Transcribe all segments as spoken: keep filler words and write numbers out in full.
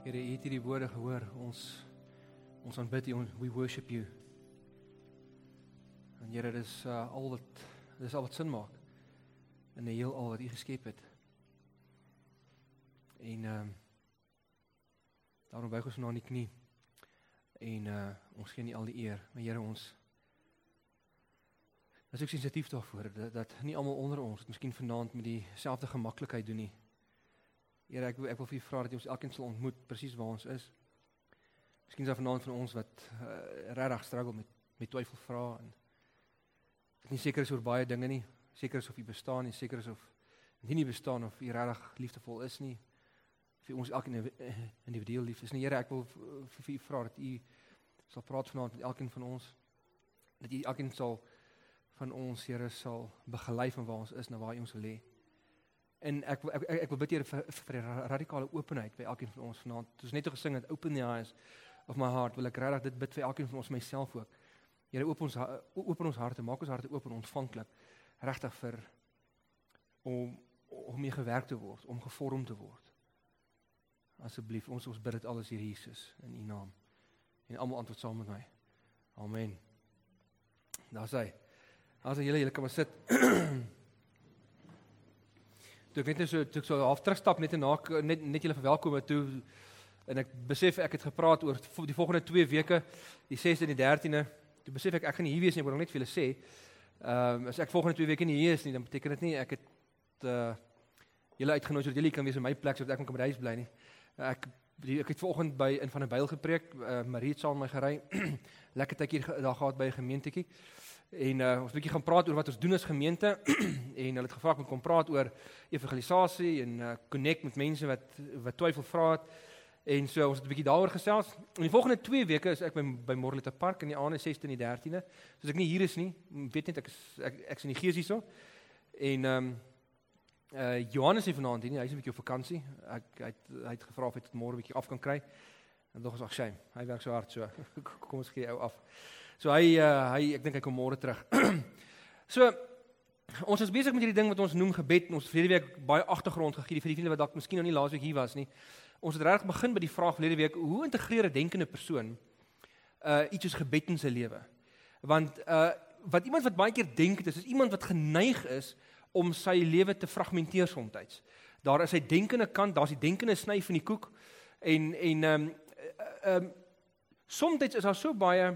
Here, U het hierdie woorde gehoor, ons, ons aanbid U, we worship You. En Here, dit is uh, al wat, dit is al wat sin maak, in die heel al wat U geskep het. En um, daarom buig ons na die knie, en uh, ons gee nie al die eer, maar Here, ons, dat is ook sensitief daarvoor, dat, dat nie almal onder ons, miskien vanaand met die selfde gemaklikheid doen nie. Here, ek, ek wil vir U vra dat jy ons elkeen sal ontmoet, presies waar ons is. Miskien is daar vanaand van ons wat uh, regtig struggle met, met twyfel vra, en dit nie seker is oor baie dinge nie, seker is of U bestaan nie, seker is of nie nie bestaan, of U regtig liefdevol is nie, of U ons elkeen individueel lief is nie. Here, ek wil vir U vra dat U sal praat vanaand met elkeen van ons, dat U elkeen sal van ons, Here, sal begelei van waar ons is, na waar U ons wil hê. En ek, ek, ek wil bid Here vir, vir die radikale openheid by elkeen van ons vanaand. Het ons net gesing het, open the eyes of my heart, wil ek regtig dit bid vir elkeen van ons, myself ook. Here, open ons, open ons harte, maak ons harte open, ontvanklik, regtig vir, om, om mee gewerk te word, om gevorm te word. Asseblief, ons, ons bid dit alles hier, Jesus, in U naam. En almal antwoord saam met my. Amen. Daar is hy. Daar is hy, julle, julle kan maar sit. Toe ek net so, toe ek so half terugstap, net en na, net, net julle verwelkom het toe, en ek besef, ek het gepraat oor die volgende twee weke, die sesde en die dertiende, toe besef ek, ek gaan nie hier wees nie, ek wil nog net vir julle sê, um, as ek volgende twee weke nie hier is nie, dan beteken dit nie, ek het uh, julle uitgenooi, sodat julle kan wees in my plek, sodat ek kan by die huis bly nie. Ek, die, ek het vanoggend by in Van der Byl gepreek, uh, Marie het saam met my gerei, lekker tydjie daar gehad by 'n gemeentetjie, en uh, ons 'n bietjie gaan praat oor wat ons doen as gemeente, en hulle het gevra om kom praat oor evangelisasie, en uh, connect met mense wat, wat twyfel vra het, en so, ons het 'n bietjie daaroor gesels. In die volgende twee weke is ek by, by Morletta Park, in die aande sesde en die dertiende, soos ek nie hier is nie, weet net, ek is, ek, ek is in die gees hierso, en um, uh, Johannes is vanaand hier nie, hy is 'n bietjie op vakansie, ek, hy, het, hy het gevra of hy tot môre 'n bietjie af kan kry, en toch is ag shame, hy werk so hard so, kom ons gee jou af. So hy, uh, hy ek dink hy kom môre terug. So, ons is besig met hierdie ding wat ons noem gebed, en ons het verlede week baie agtergrond gegee, vir die vriende wat dalk miskien nog nie laasweek hier was nie. Ons het regtig begin by die vraag verlede week, hoe integreer 'n denkende persoon uh, iets soos gebed in sy lewe? Want uh, wat iemand wat baie keer denk is, is iemand wat geneig is om sy lewe te fragmenteer soms. Daar is sy denkende kant, daar is die denkende sny van die koek, en, en um, uh, um, soms is daar so baie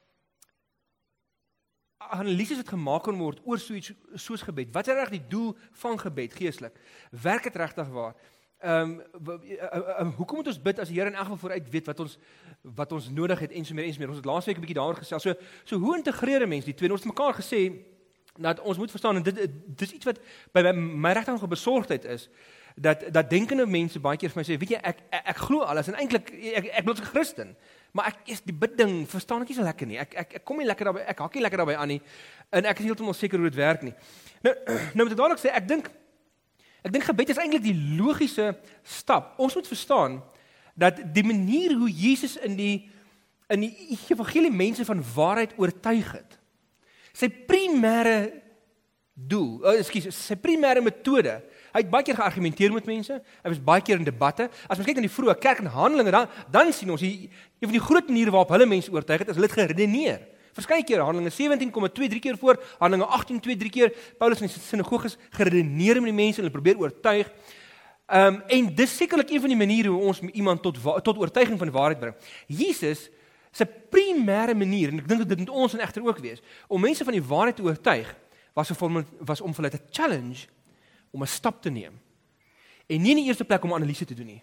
analyses wat gemaak kan word oor so iets soos gebed. Wat is reg die doel van gebed geestelik? Werk dit regtig waar? Ehm um, um, hoekom moet ons bid as die Here in elk geval vooruit weet wat ons wat ons nodig het en so meer en so meer. Ons het laasweek 'n bietjie daaroor gesels. So so hoe integreer 'n mens die twee? Ons het mekaar gesê dat ons moet verstaan, en dit dit is iets wat by my, my regtig nog 'n besorgdheid is, dat dat denkende mense baie keer vir my sê, weet jy, ek ek, ek glo alles en eintlik ek ek bly 'n Christen. Maar ek is die bidding, verstaan ek nie so lekker nie. Ek ek ek kom nie lekker daarbey, ek hak nie lekker daarbey aan nie. En ek is nie heeltemal seker hoe dit werk nie. Nou nou moet ek dadelik sê, ek dink ek dink gebed is eintlik die logiese stap. Ons moet verstaan dat die manier hoe Jesus in die in die evangelie mense van waarheid oortuig het. Sy primêre doel, oh, ekskuus, sy primêre metode. Hy het baie keer geargumenteer met mense, hy was baie keer in debatte. As ons kyk na die vroeë kerk en Handelinge, dan, dan sien ons, die, een van die groot maniere waarop hulle mense oortuig het, is hulle het geredeneer. Verskeie keer, Handelinge sewentien kom twee, drie keer voor, Handelinge agttien, twee, drie keer, Paulus in die sinagoges geredeneer met die mense, hulle probeer oortuig. Um, en dis sekerlik een van die maniere hoe ons iemand tot, tot oortuiging van die waarheid bring. Jesus, sy primêre manier, en ek dink dat dit moet ons en egter ook wees, om mense van die waarheid te oortuig, was, was om vir hulle te challenge, om 'n stap te neem. En nie in die eerste plek om analise te doen nie.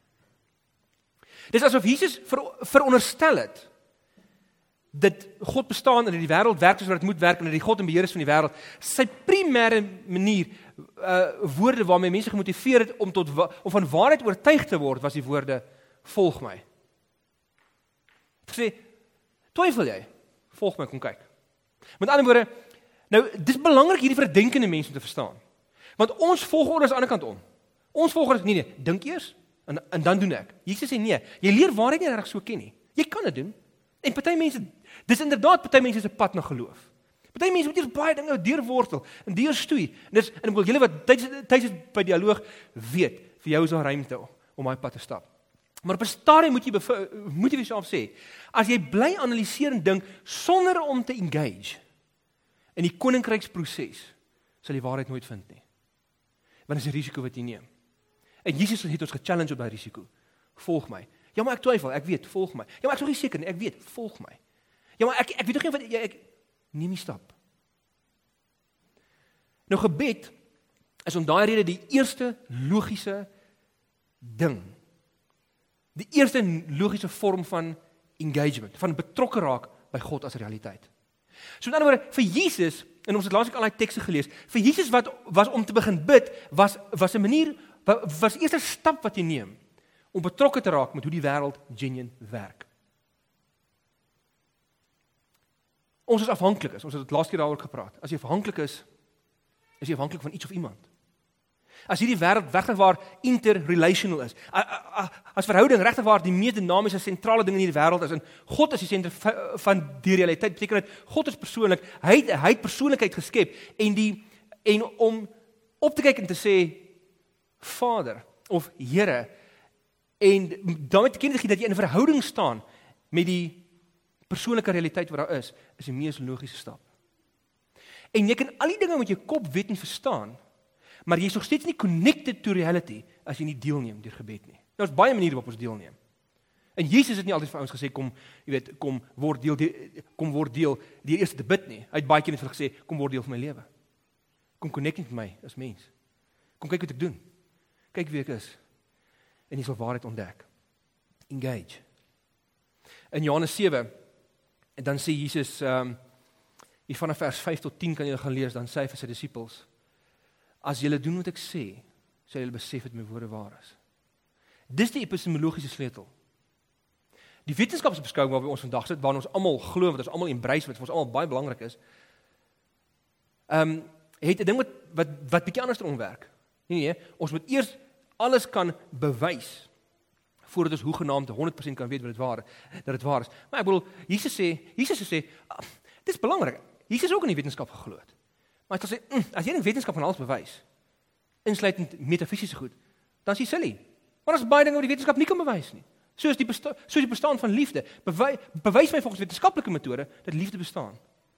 Dis asof Jesus ver, veronderstel het, dat God bestaan en dat die wêreld werk soos wat dit moet werk, en dat die God en beheer is van die wêreld. Sy primêre manier, uh, woorde waarmee mense gemotiveer het om, tot, om van waarheid oortuig te word, was die woorde, volg my. Ek sê, twyfel jy? Volg my, kom kyk. Met ander woorde, nou, dis belangrik hierdie vir 'n denkende mens om te verstaan. Want ons volgorde is aan die ander kant om. Ons volgorde, nee, nee, dink eers, en, en dan doen ek. Jesus sê, nee, jy leer waarheid nie reg so ken nie. Jy kan dit doen. En party mense, dis inderdaad party mense se pad na geloof. Party mense moet eers baie dinge deurwortel, en deurstoei. En dis, en ek wil julle wat tydens tydens by dialoog weet, vir jou is daar ruimte om daai pad te stap. Maar op 'n stadium moet jy bev- moet jy vir jouself sê, as jy bly analiseer en dink sonder om te engage in die koninkryksproses, sal jy waarheid nooit vind nie. Want dit is 'n risiko wat jy neem. En Jesus het ons gechallenge op daai risiko. Volg my. Ja, maar ek twyfel, ek weet, volg my. Ja, maar ek is nog nie seker nie, ek weet, volg my. Ja, maar ek ek weet nog nie wat jy ek neem die stap. Nou gebed is om daai rede die eerste logiese ding. Die eerste logiese vorm van engagement, van betrokke raak by God as realiteit. So met ander woorde, vir Jesus, en ons het laasweek al daai tekste gelees, vir Jesus wat was om te begin bid, was was 'n manier, was die eerste stap wat jy neem om betrokke te raak met hoe die wêreld genuine werk. Ons is afhanklik is, ons het dit laas keer daaroor gepraat. As jy afhanklik is, is jy afhanklik van iets of iemand. As hierdie wêreld regtig waar interrelational is, as verhouding regtig waar die mees dinamiese sentrale ding in hierdie wêreld is, en God is die sentrum van die realiteit, beteken dit, God is persoonlik, hy het, hy het persoonlikheid geskep, en, die, en om op te kyk en te sê, Vader, of Here, en daarmee te ken te gee dat jy in 'n verhouding staan met die persoonlike realiteit wat daar is, is die mees logiese stap. En jy kan al die dinge met jou kop weet en verstaan, maar jy is nog steeds nie connected to reality as jy nie deelneem deur gebed nie. Nou is baie maniere waarop ons deelneem. En Jesus het nie altyd vir ons gesê kom, jy weet, kom word deel kom word deel deur eers te bid nie. Hy het baie keer net vir gesê kom word deel van my lewe. Kom connect met my as mens. Kom kyk wat ek doen. Kyk wie ek is. En jy sal waarheid ontdek. Engage. In Johannes sewe, en dan sê Jesus, um, hier vanaf vers vyf tot tien kan jy gaan lees, dan sê hy vir sy disippels, as julle doen wat ek sê, sal julle besef dat my woorde waar is. Dis die epistemologiese sleutel. Die wetenskapsbeskouing waarby ons vandag sit, waarin ons almal glo, wat ons almal embrace, wat vir ons almal baie belangrik is, um, het 'n ding wat wat wat bietjie anders omwerk. Nee nee, ons moet eers alles kan bewys voordat ons hoegenaamd honderd persent kan weet wat dit waar dat dit waar is. Maar ek bedoel, Jesus sê, Jesus sê, ah, dit is belangrik. Jesus is ook in die wetenskap geglo het. Maar hy sê, mm, as jy in wetenskap van alles bewys, insluitend metafisiese goed, dan is jy silly. Maar daar's baie dinge wat die wetenskap nie kan bewys nie. Soos die besta- soos die bestaan van liefde. Bewy, bewys my volgens wetenskaplike metode dat liefde bestaan.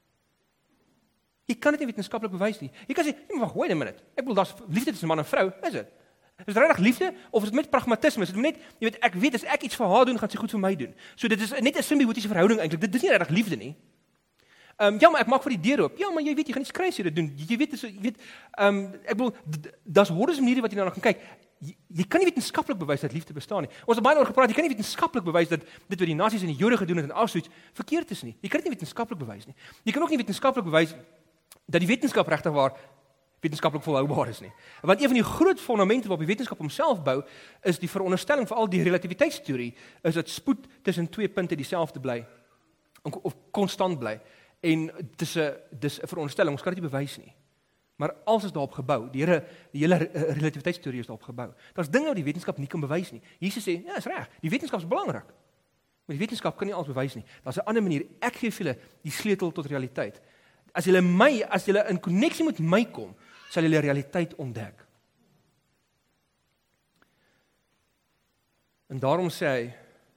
Jy kan dit nie wetenskaplik bewys nie. Jy kan sê, nee, maar wag, wait a minute. Ek bedoel, daar's liefde tussen man en vrou, is dit? Is dit regtig liefde of is dit met pragmatisme? Is dit net, jy weet, ek weet as ek iets vir haar doen, gaan sy goed vir my doen. So dit is net 'n simbiotiese verhouding eintlik. Dit is nie regtig liefde nie. Ehm um, ja, maar ek maak vir die deur oop. Ja, maar jy weet jy gaan nie skry as jy dit doen. Jy weet jy weet ehm um, ek bedoel daar's hordes maniere wat jy nou gaan kyk. Jy, jy kan nie wetenskaplik bewys dat liefde bestaan nie. Ons het baie oor gepraat. Jy kan nie wetenskaplik bewys dat dit wat die nasies en die Jode gedoen het in Auschwitz verkeerd is nie. Jy kan dit nie wetenskaplik bewys nie. Jy kan ook nie wetenskaplik bewys dat die wetenskap regtig waar wetenskaplik volhoubaar is nie. Want een van die groot fondamente waarop die wetenskap homself bou, is die veronderstelling vir al die relativiteitsteorie, is dat spoed tussen twee punte dieselfde bly of konstant bly. En dis 'n dis 'n veronderstelling, ons kan dit nie bewys nie. Maar alles is daarop gebou. Die hele die hele relativiteitsteorie is daarop gebou. Daar's dinge wat die wetenskap nie kan bewys nie. Jesus sê, ja, is reg. Die wetenskap is belangrik. Maar die wetenskap kan nie alles bewys nie. Daar's 'n ander manier. Ek gee vir julle die sleutel tot realiteit. As julle my, as julle in koneksie met my kom, sal julle realiteit ontdek. En daarom sê hy,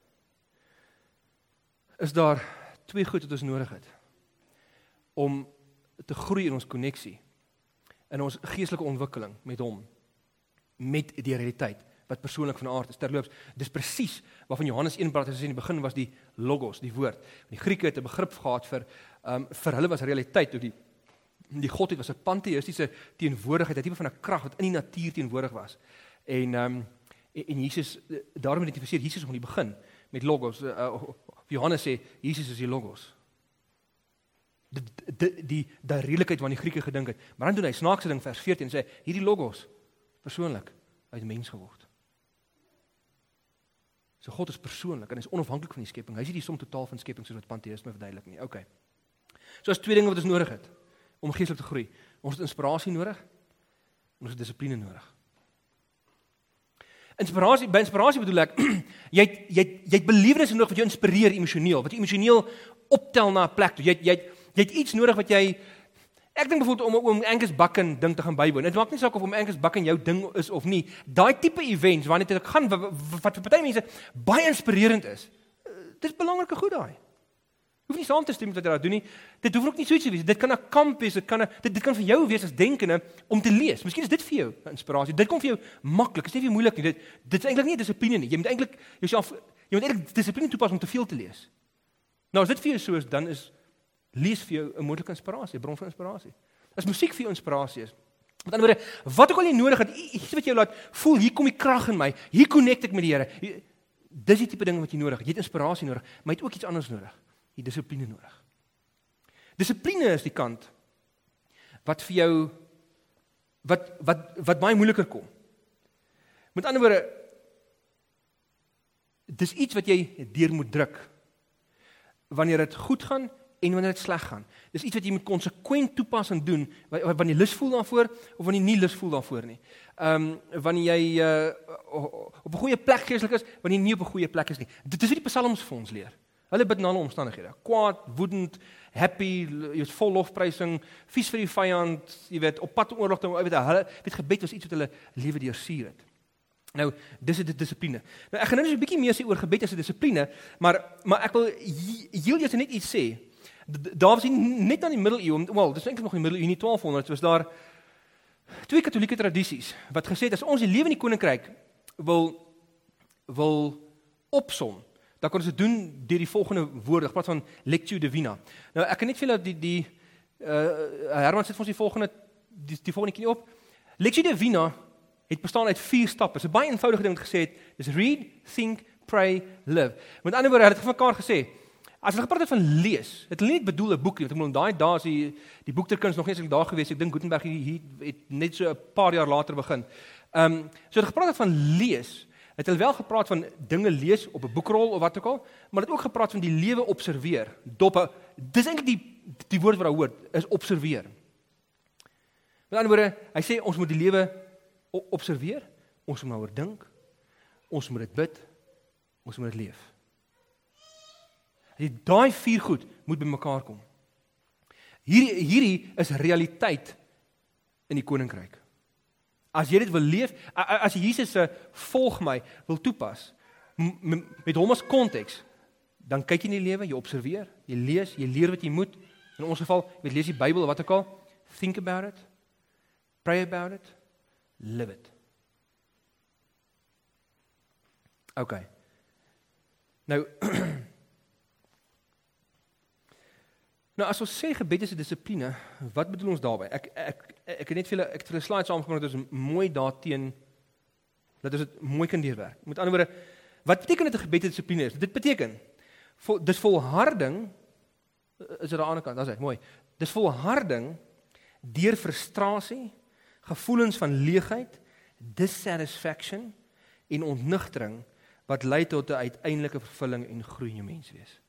is daar twee goed wat ons nodig het om te groei in ons koneksie, in ons geestelike ontwikkeling met hom, met die realiteit, wat persoonlik van aard is. Terloops, dis presies waarvan Johannes een praat, as in die begin was die logos, die woord. Die Grieke het 'n begrip gehad vir, um, vir hulle was realiteit, toe die, die godheid was 'n pantheïstiese teenwoordigheid, 'n tipe van 'n krag wat in die natuur teenwoordig was. En, um, en, en Jesus, daarom identifiseer Jesus om in die begin, met logos. Uh, Johannes sê, Jesus is die logos. Die, die, die, die redelikheid wat die Grieke gedink het. Maar dan doen hy snaakse ding, vers veertien, en sê, hierdie logos, persoonlik, uit mens geword. So God is persoonlik, en hy is onafhanklik van die skepping. Hy is nie die som totaal van skepping, soos wat pantheïsme verduidelik nie. Okay. So as twee dinge wat ons nodig het, om geestelik te groei. Ons het inspirasie nodig, en ons het dissipline nodig. Inspirasie, by inspirasie bedoel ek, jy het, jy het, jy het belewenisse nodig wat jou inspireer emosioneel, wat jou emosioneel optel na 'n plek toe. Jy het, jy het, jy het iets nodig wat jy, Ek dink byvoorbeeld om om Angus Buchan ding te gaan bywoon. Dit maak nie saak of om Angus Buchan jou ding is of nie. Daai tipe events wanneer dit gaan wat vir party mense baie inspirerend is. Dit is belangrike goed daai. Hoef nie saam te stem met wat jy daar doen nie. Dit hoef ook nie so iets te wees. Dit kan 'n kamp wees, dit kan 'n dit, dit kan vir jou wees as denkende om te lees. Miskien is dit vir jou 'n inspirasie. Dit kom vir jou maklik. Dit is nie vir jou moeilik nie. Dit dit is eintlik nie 'n dissipline nie. Jy moet eintlik jouself jy moet eintlik dissipline toepas om te veel te lees. Nou as dit vir jou so is, dan is lees vir jou 'n moontlike inspirasie, 'n bron van inspirasie. As musiek vir jou inspirasie is. Met ander woorde, wat ook al jy nodig het, iets wat jou laat voel, hier kom die krag in my. Hier connect ek met die Here. Dis die tipe ding wat jy nodig het. Jy het inspirasie nodig, maar jy het ook iets anders nodig. Jy het dissipline nodig. Dissipline is die kant wat vir jou wat wat wat baie moeiliker kom. Met ander woorde, dis iets wat jy deur moet druk wanneer dit goed gaan en wanneer dit sleg gaan. Dis iets wat jy moet konsekwent toepas en doen wanneer jy lus voel daarvoor of wanneer jy nie lus voel daarvoor nie. Ehm um, wanneer jy uh, op 'n goeie plek geestelik is, wanneer jy nie op 'n goeie plek is nie. Dit is wat die psalms vir ons leer. Hulle bid in alle omstandighede. Kwaad, woedend, happy, jy is vol lofprysing, vies vir die vyand, jy weet, op pad om oorlog te doen, jy weet, hulle weet gebed was iets wat hulle lewe deursuur het. Nou, dis 'n dissipline. Nou ek gaan nou net 'n bietjie meer sê oor gebed as 'n dissipline, maar maar ek wil heel eers net iets sê. Daar was net aan die middeleeue, wel, dis eintlik nog in die middeleeue, nie twaalfhonderd, was daar twee katolieke tradisies wat gesê het as ons die lewe in die koninkryk wil wil opsom, dan kan ons dit doen deur die volgende woorde, ek praat van lectio divina. Nou ek kan net vir julle die die uh, Herman sit vir ons die volgende die, die volgende keer op. Lectio divina het bestaan uit vier stappe. Dit is 'n baie eenvoudige ding wat gesê het, dis read, think, pray, live. Met ander woorde, hulle het vir mekaar gesê, as hulle gepraat het van lees, het hulle nie bedoel 'n boek nie, want ek bedoel daai dae is die die boekdrukkuns nog nie eens daar gewees. Ek dink Gutenberg hier het net so 'n paar jaar later begin. Ehm um, so hulle gepraat het van lees. Het hulle wel gepraat van dinge lees op 'n boekrol of wat ook al, maar het ook gepraat van die lewe observeer. Doppe, dis eintlik die die woord wat daar hoor, is observeer. Met ander woorde, hy sê ons moet die lewe observeer, ons moet daaroor dink, ons moet dit bid, ons moet dit leef. Die daai vier goed moet bymekaar kom. Hierdie hierdie is realiteit in die koninkryk. As jy dit wil leef, as jy Jesus se volg my wil toepas met hom as konteks, dan kyk jy in die lewe, jy observeer, jy lees, jy leer wat jy moet. In ons geval, jy lees die Bybel of wat ook al, think about it, pray about it, live it. Okay. Nou Nou as ons sê gebed is 'n dissipline, wat bedoel ons daarmee? Ek ek ek het net vir julle ek het vir 'n slide saamgebring dat ons mooi daarteen dat ons dit mooi kan deurwerk. Met ander woorde, wat beteken dit 'n gebed 'n dissipline is? Dit beteken vol, dis volharding is dit aan die ander kant, dan sê ek mooi. Dis volharding deur frustrasie, gevoelens van leegheid, dissatisfaction en ontnigtering wat lei tot 'n uiteindelike vervulling en groei in jou menswees.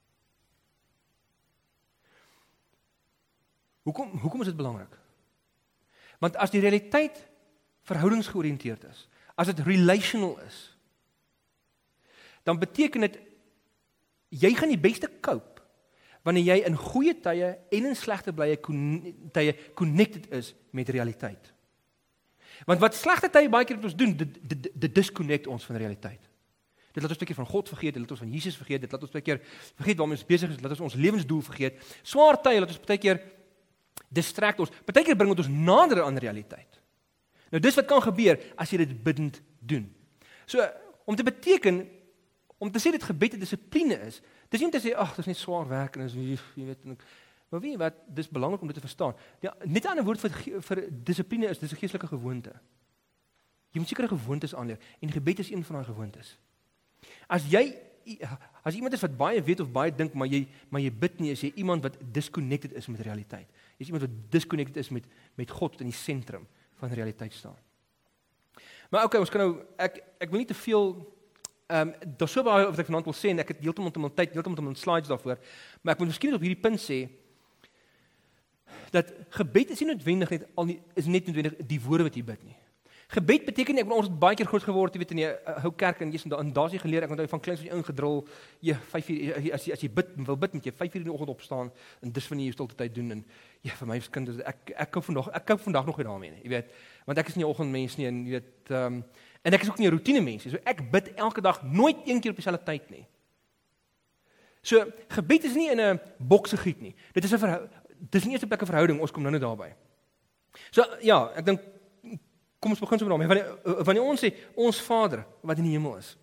Hoekom hoekom is dit belangrik? Want as die realiteit verhoudingsgeoriënteerd is, as dit relational is, dan beteken dit jy gaan die beste cope wanneer jy in goeie tye en in slegte blye tye connected is met realiteit. Want wat slegte tye baie keer wat ons doen, dit, dit, dit disconnect ons van realiteit. Dit laat ons baie keer van God vergeet, dit laat ons van Jesus vergeet, dit laat ons baie keer vergeet waarmee ons besig is, dit laat ons ons lewensdoel vergeet. Swaar tye laat ons baie keer distract ons. Partykeer bring dit ons nader aan realiteit. Nou dis wat kan gebeur as jy dit bidend doen. So om te beteken om te sê dit gebed 'n dissipline is, dis nie om te sê ag, dis net swaar werk en is jy weet en, maar weet jy wat, dis belangrik om dit te verstaan. Ja, net 'n ander woord vir vir dissipline is dis 'n geestelike gewoonte. Jy moet sekere gewoontes aanleer en gebed is een van daai gewoontes. As jy as iemand is wat baie weet of baie dink, maar jy maar jy bid nie, is jy iemand wat disconnected is met realiteit. Jy is iemand wat disconnected is met met God wat in die sentrum van realiteit staan. Maar okay, ons kan nou ek ek wil nie te veel ehm um, daar's so baie wat ek vanaand wil sê en ek het heeltemal te min tyd, heeltemal te min slides daarvoor, maar ek moet miskien op hierdie punt sê dat gebed is nie noodwendig net al nie is net noodwendig die woorde wat jy bid nie. Gebed beteken nie, ek bedoel, ons het baie keer groot geword, jy weet, in die uh, hou kerk en jy's en daar's jy geleer, ek onthou van kleins wat jy ingedrul, jy vyf uur as jy as jy bid, wil bid met jy vyf uur in die oggend opstaan en dis wanneer jy jou stilte tyd doen en ja, vir my kinders, ek ek kan vandag ek kan vandag nog nie daarmee nie, jy weet, want ek is nie 'n oggendmens nie en jy weet, ehm um, en ek is ook nie 'n roetine mens nie. So ek bid elke dag, nooit een keer op dieselfde tyd nie. So gebed is nie in 'n bokse giet nie. Dit is 'n verhouding, dit is nie eers 'n plek 'n verhouding, ons kom nou net daarby. So ja, ek dink kom ons begin sommer daarmee. Wanneer wanneer ons sê ons Vader wat in die hemel is.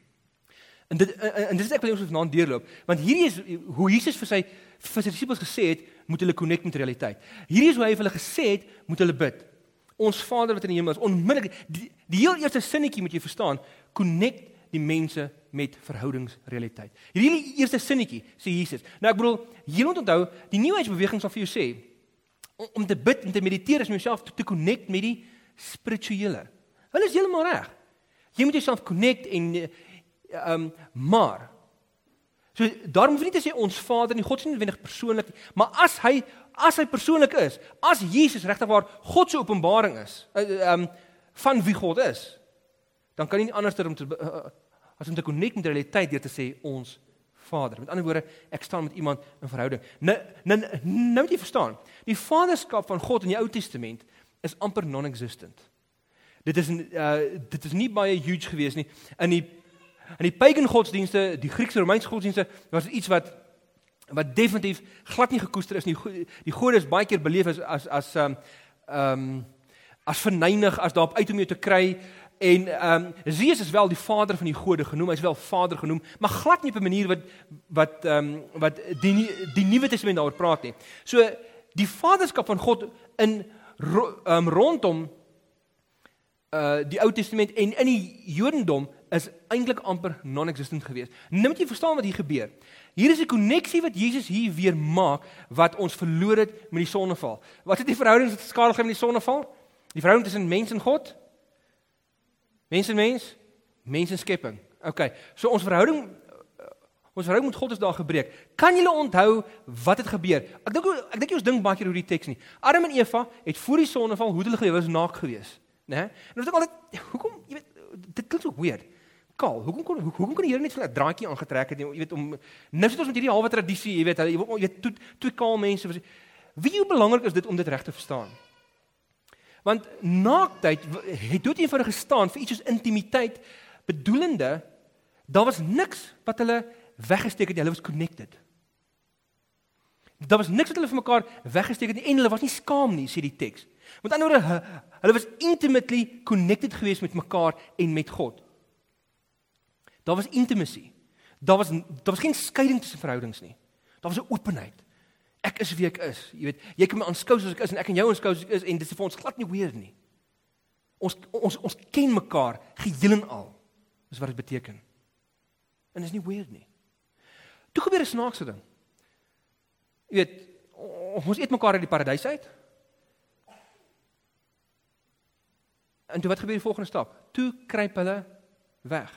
en dit en dit is ek wil ons vanaand deurloop, want hierdie is hoe Jesus vir sy vir sy disippels gesê het, moet hulle connect met realiteit. Hierdie is hoe hy vir hulle gesê het, moet hulle bid. Ons Vader wat in die hemel is, onmiddellik die, die heel eerste sinnetjie moet jy verstaan, connect die mense met verhoudingsrealiteit. Hierdie eerste sinnetjie sê Jesus. Nou ek bedoel, jy moet onthou, die New Age beweging sal vir jou sê om, om te bid en te mediteer is om jouself te, te connect met die spirituele. Hulle is heeltemal reg. Jy moet jouself connect en um, maar so daarom hoef jy nie te sê ons Vader nie, God is nie noodwendig persoonlik nie, maar as hy as hy persoonlik is, as Jesus regtig waar God se openbaring is, uh, um, van wie God is, dan kan jy nie anders om te uh, as om te connect met die realiteit deur te sê ons Vader. Met ander woorde, ek staan met iemand in verhouding. Nou nou nou moet jy verstaan, die vaderskap van God in die Ou Testament is amper non-existent. Dit is uh, dit is nie baie huge gewees nie. In die in die pagan godsdienste, die Griekse Romeinse godsdienste, was dit iets wat wat definitief glad nie gekoester is nie. Die gode is baie keer beleef as as as um, um as verneig, as daarop uit om jou te kry. En um Jesus is wel die vader van die gode genoem, hy is wel vader genoem, maar glad nie op 'n manier wat wat um wat die die Nuwe Testament daaroor praat nie. So die vaderskap van God in um, rondom uh die Ou Testament en in die Jodendom is eintlik amper non-existent geweest. Nou moet jy verstaan wat hier gebeur. Hier is 'n koneksie wat Jesus hier weer maak wat ons verloor het met die sondeval. Wat is die verhouding wat skadig met die sondeval? Die verhouding tussen mens en God? Mens en mens? Mens en skepping. Okay. So ons verhouding ons verhouding met God is daar gebreek. Kan julle onthou wat het gebeur? Ek dink ek dink jy ons dink baie keer oor die teks nie. Adam en Eva het voor die sondeval hoe het hulle gelewe, was naak geweest, né? En ons dink altyd, hoekom, jy weet, dit klink so weird. Kaal, hoekom kon hoekom kon die Here net so 'n draadjie aangetrek het, jy weet, om nou sit ons met hierdie halwe tradisie, jy weet, jy weet, jy weet toe twee kaal mense, wie hoe belangrik is dit om dit reg te verstaan? Want naaktheid het dood eenvoudig gestaan vir iets soos intimiteit, bedoelende, daar was niks wat hulle weggesteek het nie, hulle was connected. Daar was niks wat hulle vir mekaar weggesteek het nie, en hulle was nie skaam nie, sê die teks. Met ander woorde, hulle was intimately connected geweest met mekaar en met God. Daar was intimacy. Daar was daar was geen skeiding tussen verhoudings nie. Daar was 'n openheid. Ek is wie ek is. Jy weet, jy kan my aanskou soos ek is en ek kan jou aanskou soos ek is en dit is vir ons glad nie weird nie. Ons ons ons ken mekaar geheel en al. Dis wat dit beteken. En dis nie weird nie. Toe gebeur 'n snaakse ding. Jy weet, ons eet mekaar uit die paradys uit. En toe wat gebeur die volgende stap? Toe kruip hulle weg.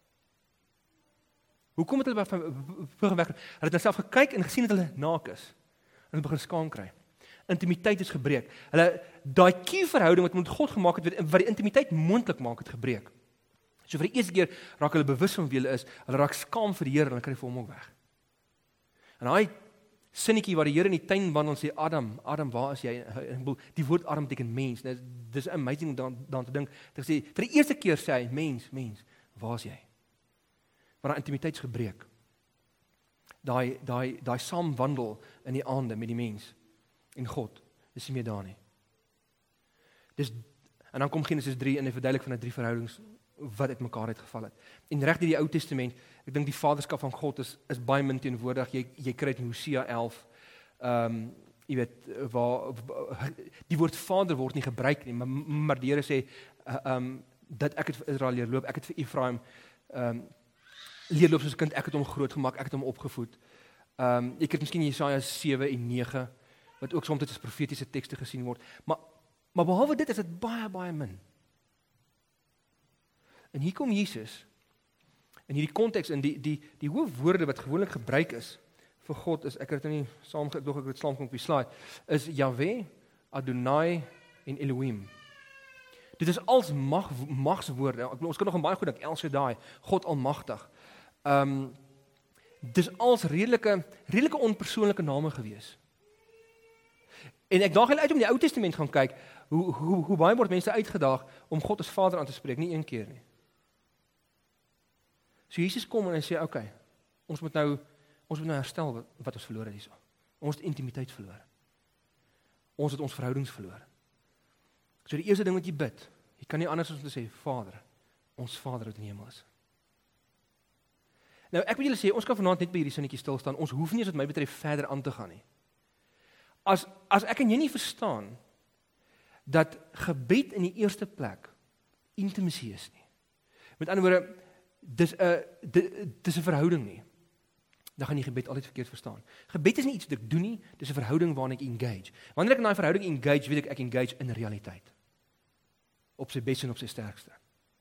Hoekom het hulle weg weg? Hulle het self gekyk en gesien dat hulle naak is. En hulle begin skaam kry. Intimiteit is gebreek. Hulle daai key verhouding wat met God gemaak het, wat die intimiteit moontlik maak, het gebreek. So vir die eerste keer raak hulle bewus van wie hulle is. Hulle raak skaam vir die Here en hulle kry vir hom ook weg. En daai sinnetjie waar die Here in die tuin wandel en sê Adam, Adam, waar is jy? Die woord Adam beteken mens. Nou, dis amazing om dan, dan te dink. Dit sê vir die eerste keer sê hy mens, mens, waar is jy? Maar daai intimiteit is gebreek. Daai daai daai saam wandel in die aande met die mens en God, is nie meer daar nie. Dis en dan kom Genesis drie en hy verduidelik van die drie verhoudings wat uit mekaar uitgeval het. En reg deur die Ou Testament, ek dink die vaderskap van God is is baie min teenwoordig. Jy jy kry dit in Hosea elf. Ehm um, jy weet waar die woord vader word nie gebruik nie, maar maar die Here sê ehm um, dat ek het vir Israel leer loop, ek het vir Efraim ehm um, leer loop soos 'n kind, ek het hom groot gemaak, ek het hom opgevoed. Ehm um, ek het miskien Jesaja sewe en nege wat ook soms as profetiese tekste gesien word, maar maar behalwe dit is dit baie baie min. En hier kom Jesus in hierdie konteks in die die die hoofwoorde wat gewoonlik gebruik is vir God is, ek het dit nie saam ek dog ek het saam kom op die slide, is Jahwe, Adonai en Elohim. dit is als mag, magswoorde. Ons kan nog een baie goed dink, El Shaddai, God almagtig. Um, dit is als redelike, redelike onpersoonlike name gewees. En ek daag hulle uit om die Ou Testament gaan kyk, hoe, hoe, hoe baie word mense uitgedaag om God as Vader aan te spreek, nie een keer nie. So Jesus kom en hy sê, oké, okay, ons moet nou, ons moet nou herstel wat, wat ons verloor het hierso. Ons het intimiteit verloor. Ons het ons verhoudings verloor. So die eerste ding wat jy bid, jy kan nie anders as om te sê, Vader, ons Vader wat in die hemel is. Nou, ek wil julle sê, ons kan vanaand net by hierdie sinnetjie stil staan, ons hoef nie as wat my betref verder aan te gaan nie. As, as ek en jy nie verstaan, dat gebed in die eerste plek intimasie is nie. Met ander woorde, dis 'n dis 'n verhouding nie. Dan gaan jy gebed altyd verkeerd verstaan. Gebed is nie iets wat ek doen nie, dis 'n verhouding waarin ek engage. Wanneer ek in daai verhouding engage, weet ek ek engage in realiteit. Op sy bes en op sy sterkste.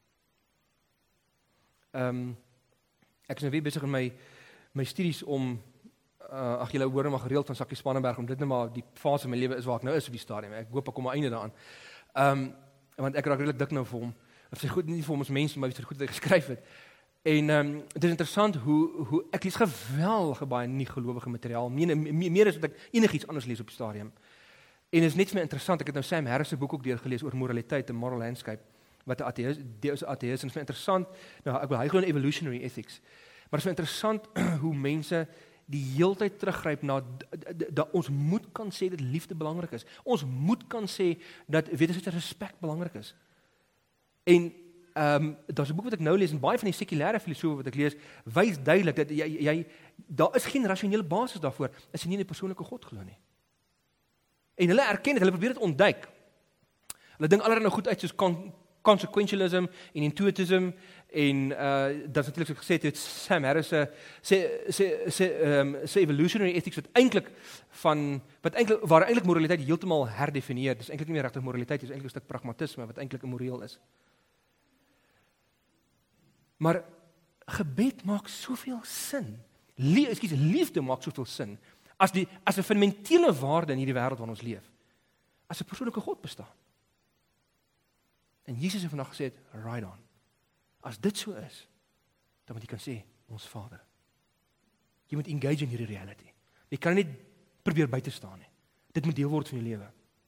Ehm um, ek is nou weer besig in my my studies om uh, ag julle hoor nou maar gereeld van Sakkie Spannenberg om dit nou maar die fase in my lewe is waar ek nou is op die stadium. Ek hoop ek kom 'n einde daaraan. Ehm um, want ek raak redelik dik nou vir hom. Of sy goed nie vir hom as mens, maar vir goed wat hy geskryf het. En ehm um, dit is interessant hoe hoe ek lees geweldige baie nie gelowige materiaal, meer meer as wat ek enigiets anders lees op die stadium. En is net vir my interessant, ek het nou Sam Harris se boek ook deurgelees oor moraliteit en moral landscape, wat 'n ateïs, Deus ateïs, en is my interessant. Nou ek wil hy glo in evolutionary ethics. Maar is my interessant hoe mense die heeltyd teruggryp na dat ons moet kan sê dat liefde belangrik is. Ons moet kan sê dat wederzijdse respek belangrik is. En Ehm um, daar's 'n boek wat ek nou lees en baie van die sekulêre filosofe wat ek lees, wys duidelik dat jy jy daar is geen rasionele basis daarvoor as jy nie in 'n persoonlike God glo nie. En hulle erken dit, hulle probeer dit ontduik. Hulle dink allerlei nou goed uit soos con consequentialism en intuitism en uh dat is natuurlik so gesê het Sam Harris se sê sê sê ehm sê evolutionary ethics wat eintlik van wat eintlik waar eintlik moraliteit heeltemal herdefinieer. Dis eintlik nie meer regtig moraliteit, dis eintlik 'n stuk pragmatisme wat eintlik 'n moreel is. Maar gebed maak soveel sin. Lie, ekskuus, liefde maak soveel sin as die as 'n fundamentele waarde in hierdie wêreld waarin ons leef. As 'n persoonlike God bestaan. En Jesus het vandag gesê, right on. As dit so is, dan moet jy kan sê, ons Vader. Jy moet engage in hierdie reality. Jy kan nie probeer buite staan nie. Dit moet deel word van jou lewe.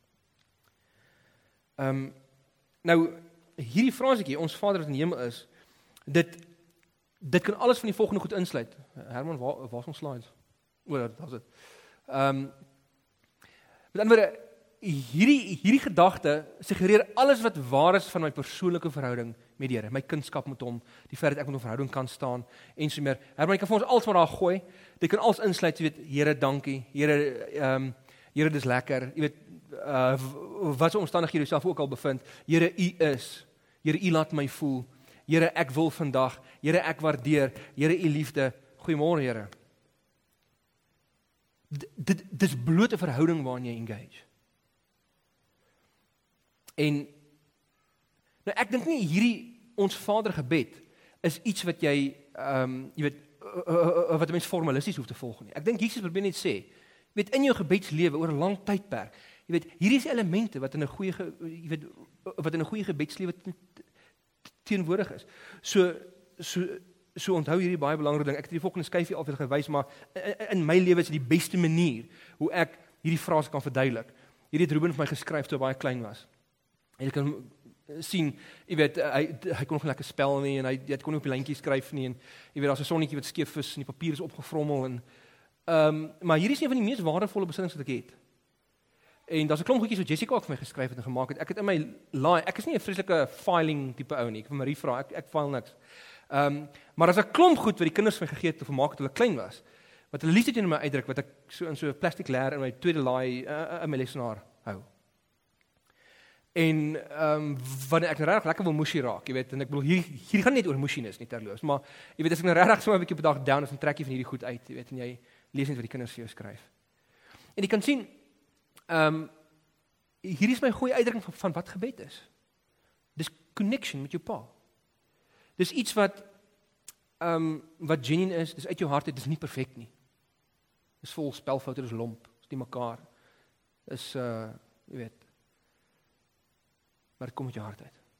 Ehm um, nou hierdie frasetjie, ons Vader wat in die hemel is, Dit dit kan alles van die volgende goed insluit. Herman, waar waar is ons slides? O, daar's dit. Ehm um, met ander woorde, hierdie hierdie gedagte suggereer alles wat waar is van my persoonlike verhouding met die Here, my kindskap met hom, die feit dat ek met hom verhouding kan staan en so meer. Herman, jy kan vir ons alles maar daar gooi. Dit kan alles insluit, jy weet, Here, dankie. Here, ehm um, Here, dis lekker. Jy weet, uh wat so omstandighede jouself ook al bevind. Here, U is. Here, U laat my voel. Here, ek wil vandag, Here, ek waardeer, Here, U liefde, goeiemôre Here. Dit dis bloot 'n verhouding waarin jy engage. En nou ek dink nie hierdie ons Vader gebed is iets wat jy ehm um, jy weet uh, uh, uh, wat 'n mens formalisties hoef te volg nie. Ek dink Jesus probeer net sê, jy weet in jou gebedslewe oor 'n lang tydperk, jy weet hierdie is elemente wat in 'n goeie jy weet wat in 'n goeie gebedslewe teenwoordig is. So so so onthou hierdie baie belangrike ding. Ek het die volgende skyfie altyd gewys, maar in, in my lewe is dit die beste manier hoe ek hierdie frase kan verduidelik. Hierdie het Ruben vir my geskryf toe hy baie klein was. En jy kan sien, jy weet hy hy kon nog lekker spel nie en hy jy kon nie op die lyntjies skryf nie en jy weet daar's 'n sonnetjie wat skeef is en die papier is opgevrommel en ehm um, maar hierdie is een van die mees waardevolle besittings wat ek het. En daar's 'n klomp goedjies wat Jessica ook vir my geskryf het en gemaak het. Ek het in my laai, ek is nie 'n vreeslike filing tipe ou nie. Ek vir Marie vra, ek ek file niks. Ehm, um, maar as 'n klomp goed wat die kinders vir my gegee het te vermaak het toe hulle klein was, wat hulle liefde teen my uitdruk, wat ek so in so 'n plastiek leer in my tweede laai uh, in my lesenaar hou. En ehm um, wanneer ek regtig lekker wil moesie raak, jy weet, en ek bedoel hier hier gaan nie net oor moesienis nie terloops, maar jy weet as ek nou regtig sommer 'n bietjie op 'n dag down is en trek jy van hierdie goed uit, jy weet, en jy lees net wat die kinders vir jou skryf. En jy kan sien Ehm um, hier is my goeie uitdrukking van, van wat gebed is. Dis connection met jou pa. Dis iets wat ehm um, wat genuine is, dis uit jou hart uit, dis nie perfek nie. Dis vol spelfoute, dis lomp, dis nie mekaar. Is uh jy weet. Maar dit kom uit jou hart uit.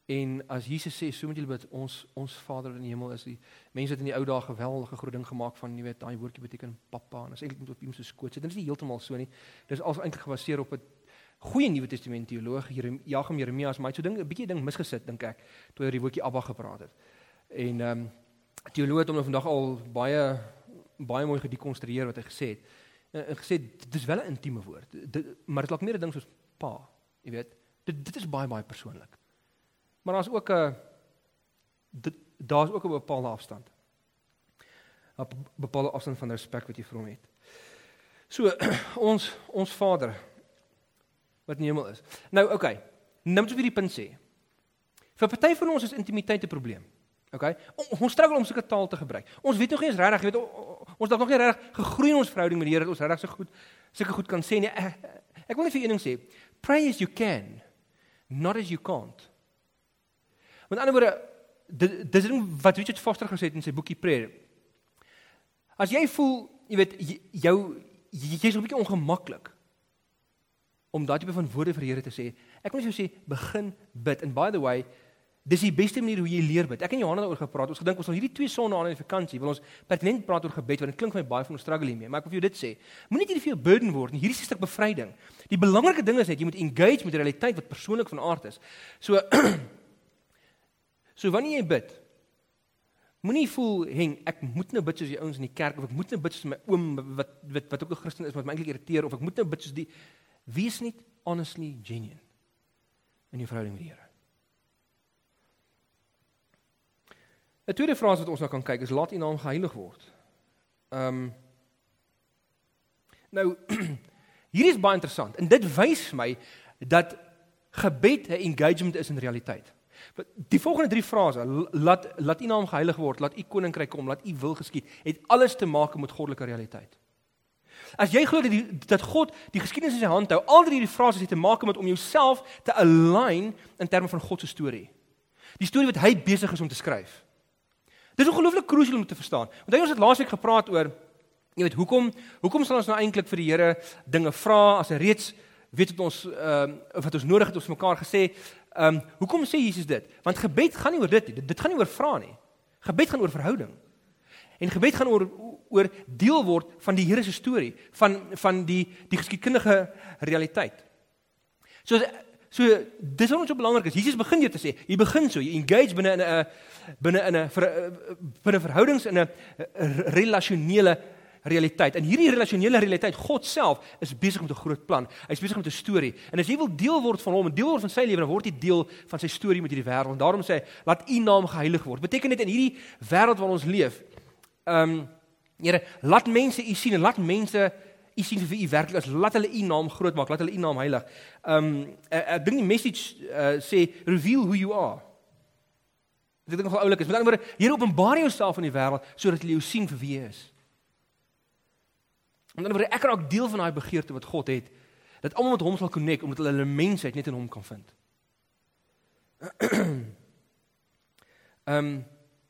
En as Jesus sê, so moet julle bid, ons ons Vader in die hemel is die mense het in die ou dae geweldige groot ding gemaak van, jy weet, daai woordjie beteken pappa, en as eintlik moet op iemand se skoot sit. Dit is nie heeltemal so nie. Dit is alles eintlik gebaseer op 'n goeie Nuwe Testament teoloog, Jagem Jeremias, maar hy het so ding 'n bietjie ding misgesit, dink ek, toe hy die woordjie Abba gepraat het. En ehm um, teoloog het hom nou vandag al baie baie mooi gedekonstrueer wat hy gesê het. En gesê dit is wel 'n intieme woord, dit, maar dit laat meer 'n ding soos pa, jy weet. Dit dit is baie baie persoonlik. Maar daar's ook 'n daar's ook 'n bepaalde afstand. 'n bepaalde afstand van respek wat jy vir hom het. So ons ons Vader wat in die hemel is. Nou oké, okay, nou moet ons weer die punt sê. Vir party van ons is intimiteit 'n probleem. Okay? Ons struggle om sulke taal te gebruik. Ons weet nog nie eens regtig, jy weet, ons het nog nie regtig gegroei in ons verhouding met die Here dat ons regtig so goed sulke goed kan sê nie. Ek, ek wil net vir een ding sê. Pray as you can, not as you can't. Met ander woorde, dit is wat Richard Foster gesê het in sy boekie Prayer. As jy voel, jy weet, jou jy's 'n bietjie ongemaklik om daardie tipe van woorde vir die Here te sê. Ek wil net vir jou sê, begin bid. And by the way, dis die beste manier hoe jy leer bid. Ek en Johanna het daaroor gepraat. Ons gedink ons sal hierdie twee sonde aan in die vakansie, wil ons pertinent praat oor gebed, want dit klink vir my baie van ons struggle hiermee. Maar ek wil vir jou dit sê, moenie dit vir jou burden word nie. Hierdie is 'n stuk bevryding. Die belangrike ding is net jy moet engage met die realiteit wat persoonlik van aard is. So So wanneer jy bid, moenie voel, heng, ek moet nou bid soos die ouens in die kerk, of ek moet nou bid soos my oom, wat, wat, wat ook 'n Christen is, wat my eintlik irriteer, of ek moet nou bid soos die, wees net honestly genuine in jou verhouding met die Here. 'n Tweede frase wat ons nou kan kyk, is laat U naam geheilig word. Ehm um, Nou, hier is baie interessant, en dit wys my, dat gebed 'n engagement is in realiteit. Die volgende drie frase, laat, laat U naam geheilig word, laat U koninkryk kom, laat U wil geskied, het alles te maak met goddelike realiteit. As jy glo dat, die, dat God die geskiedenis in sy hand hou, al drie frases het te maak met om jouself te align in terme van God se storie. Die storie wat hy besig is om te skryf. Dit is ongelooflik crucial om te verstaan. Want hy ons het laasweek gepraat oor, jy weet, hoekom, hoekom sal ons nou eintlik vir die Here dinge vra, as hy reeds weet wat ons, uh, wat ons nodig het, ons mekaar gesê, um, hoekom sê Jesus dit? Want gebed gaan nie oor dit, dit, dit gaan nie oor vra nie. Gebed gaan oor verhouding. En gebed gaan oor, oor deel word van die Here se storie, van, van die, die geskiedkundige realiteit. So, so dis wat ons so belangrik is. Jesus begin hier te sê, jy begin so, jy engage binne in 'n binne in 'n binne verhoudings in 'n relasionele realiteit. En hierdie relasionele realiteit, God self, is besig met 'n groot plan. Hy's besig met 'n storie. En as jy wil deel word van hom, en deel word van sy lewe, dan word jy deel van sy storie met hierdie wêreld. En daarom sê hy, laat U naam geheilig word. Beteken dit in hierdie wêreld waarin ons leef, ehm um, Here, laat mense U sien en laat mense U sien vir wie U werklik is. Laat hulle U naam groot maak, laat hulle U naam heilig. Ehm um, ek dink die message uh, sê reveal who you are. Dit is nogal oulik is. Met ander woorde, Here, openbaar jouself in die wêreld sodat hulle jou sien vir wie jy is. Met ander woorde, ek raak deel van daai begeerte wat God het, dat almal met hom sal connect omdat hulle hulle mensheid net in hom kan vind. Ehm um,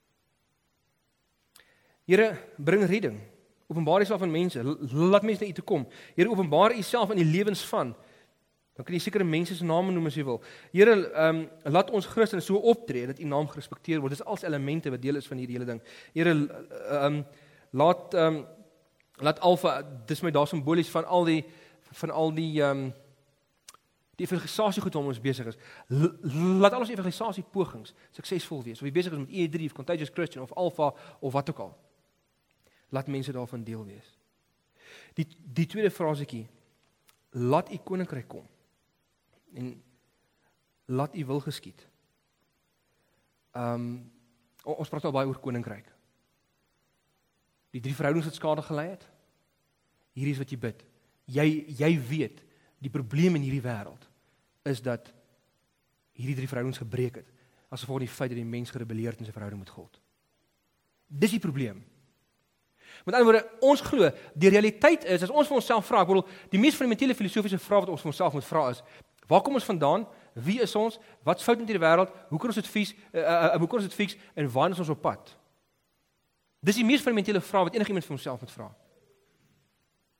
Here, bring redding. Openbaar Uself aan mense. Laat mense na U toe kom. Here, openbaar Uself in die lewens van. Dan kan jy sekere mense se name noem as jy wil. Here, ehm um, laat ons Christene so optree dat U naam gerespekteer word. Dis als elemente wat deel is van hierdie hele ding. Here, ehm um, laat ehm um, laat Alpha, dis my daar simbolies van al die van al die ehm um, die evangelisasie goed waarmee ons besig is. Laat al ons evangelisasie pogings suksesvol wees. Of jy besig is met E drie of Contagious Christian of Alpha of wat ook al. Laat mense daarvan deel wees. Die die tweede frasetjie, laat U koninkryk kom. En laat U wil geskied. Ehm um, ons praat al baie oor koninkryk. Die drie verhoudings wat skade gelei het. Hierdie is wat jy bid. Jy jy weet die probleem in hierdie wêreld is dat hierdie drie verhoudings gebreek het as gevolg van die feit dat die mens gerebelleer het in sy verhouding met God. Dis die probleem. Met ander woorde, ons glo, die realiteit is, as ons vir onsself vra, ek bedoel, die mees fundamentele filosofiese vraag wat ons vir onsself moet vra is, waar kom ons vandaan? Wie is ons? Wat's fout met hierdie wêreld? Hoe kan ons dit fix? Uh, uh, hoe kan ons dit fix? En waar is ons op pad? Dis die mees fundamentele vraag wat enigiemand vir homself moet vra.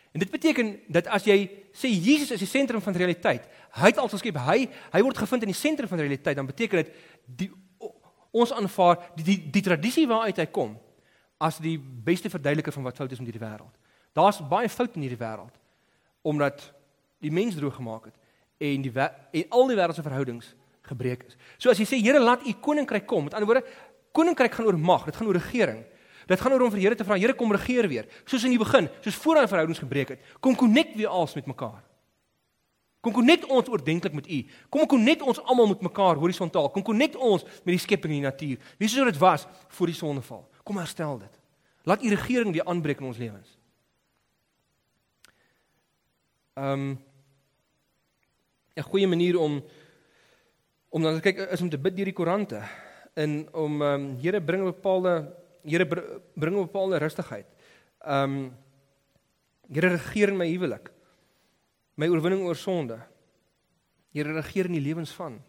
En dit beteken dat as jy sê Jesus is die sentrum van die realiteit, hy het alles geskep, hy hy word gevind in die sentrum van die realiteit, dan beteken dit die ons aanvaar die die, die tradisie waaruit hy kom as die beste verduideliker van wat fout is met hierdie wêreld. Daar's baie fout in hierdie wêreld omdat die mens droog gemaak het en die en al die wêreldse verhoudings gebreek is. So as jy sê Here, laat u koninkryk kom, met ander woorde, koninkryk gaan oor mag, dit gaan oor regering. Dit gaan oor om vir Here te vra, Here kom regeer weer, soos in die begin, soos voor aan verhoudings gebreek het. Kom connect weer als met mekaar. Kom connect ons oordentlik met u. Kom connect ons almal met mekaar horisontaal. Kom connect ons met die skepping en die natuur. Wie soos dit was voor die sondeval. Kom herstel dit. Laat u regering weer aanbreek in ons lewens. Um, 'n goeie manier om om dan te kyk is om te bid deur die koerante en om um, Here bring 'n bepaalde Here bring 'n bepaalde rustigheid. Um Here regeer in my huwelik. My oorwinning oor sonde. Here regeer in die lewens van.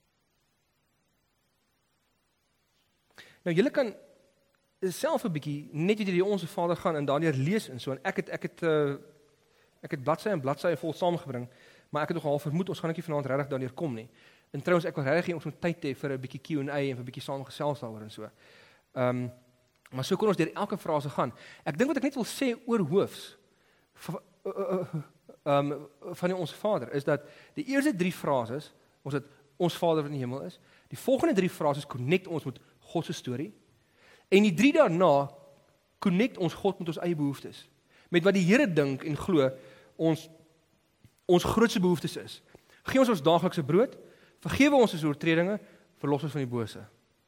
Nou julle kan self 'n bietjie net hierdie Onse Vader gaan en daardeur lees en so en ek het ek het uh, ek het bladsye en bladsye vol saamgebring, maar ek het nogal vermoed ons gaan net vanaand regtig daardeur kom nie. En trouens ek wil regtig hê ons moet tyd hê vir 'n bietjie Q and A en vir 'n bietjie saam gesels daaroor en so. Um Maar so kon ons deur elke frase gaan. Ek dink wat ek net wil sê oor hoofs um, van die Onse Vader is dat die eerste drie frases, ons het ons Vader wat in die hemel is, die volgende drie frases connect ons met God se storie en die drie daarna connect ons God met ons eie behoeftes. Met wat die Here dink en glo ons ons grootste behoeftes is. Gee ons ons daaglikse brood, vergewe ons ons oortredinge, verlos ons van die bose.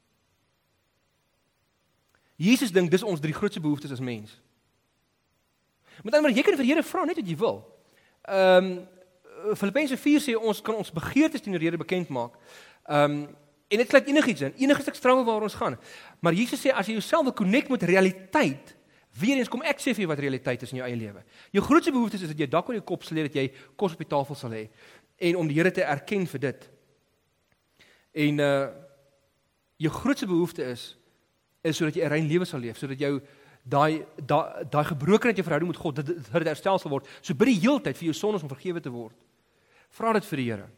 Jesus dink dis ons drie grootste behoeftes as mens. Met ander woorde, jy kan vir Here vra net wat jy wil. Ehm um, Filippense vier sê ons kan ons begeertes teenoor Here bekend maak. Ehm um, en dit sluit enigiets in, enige stuk struggle waar ons gaan. Maar Jesus sê as jy jouself wil connect met realiteit, weer eens kom ek sê vir jou wat realiteit is in jou eie lewe. Jou grootste behoeftes is dat jy dak oor jou kop sal hê, dat jy kos op die tafel sal hê en om die Here te erken vir dit. En uh jou grootste behoefte is is sodat jy 'n rein lewe sal leef, sodat jou daai daai daai gebrokenheid jou verhouding met God dat dit herstel sal word. So bid die heeltyd vir jou sondes om vergewe te word. Vra dit vir die Here.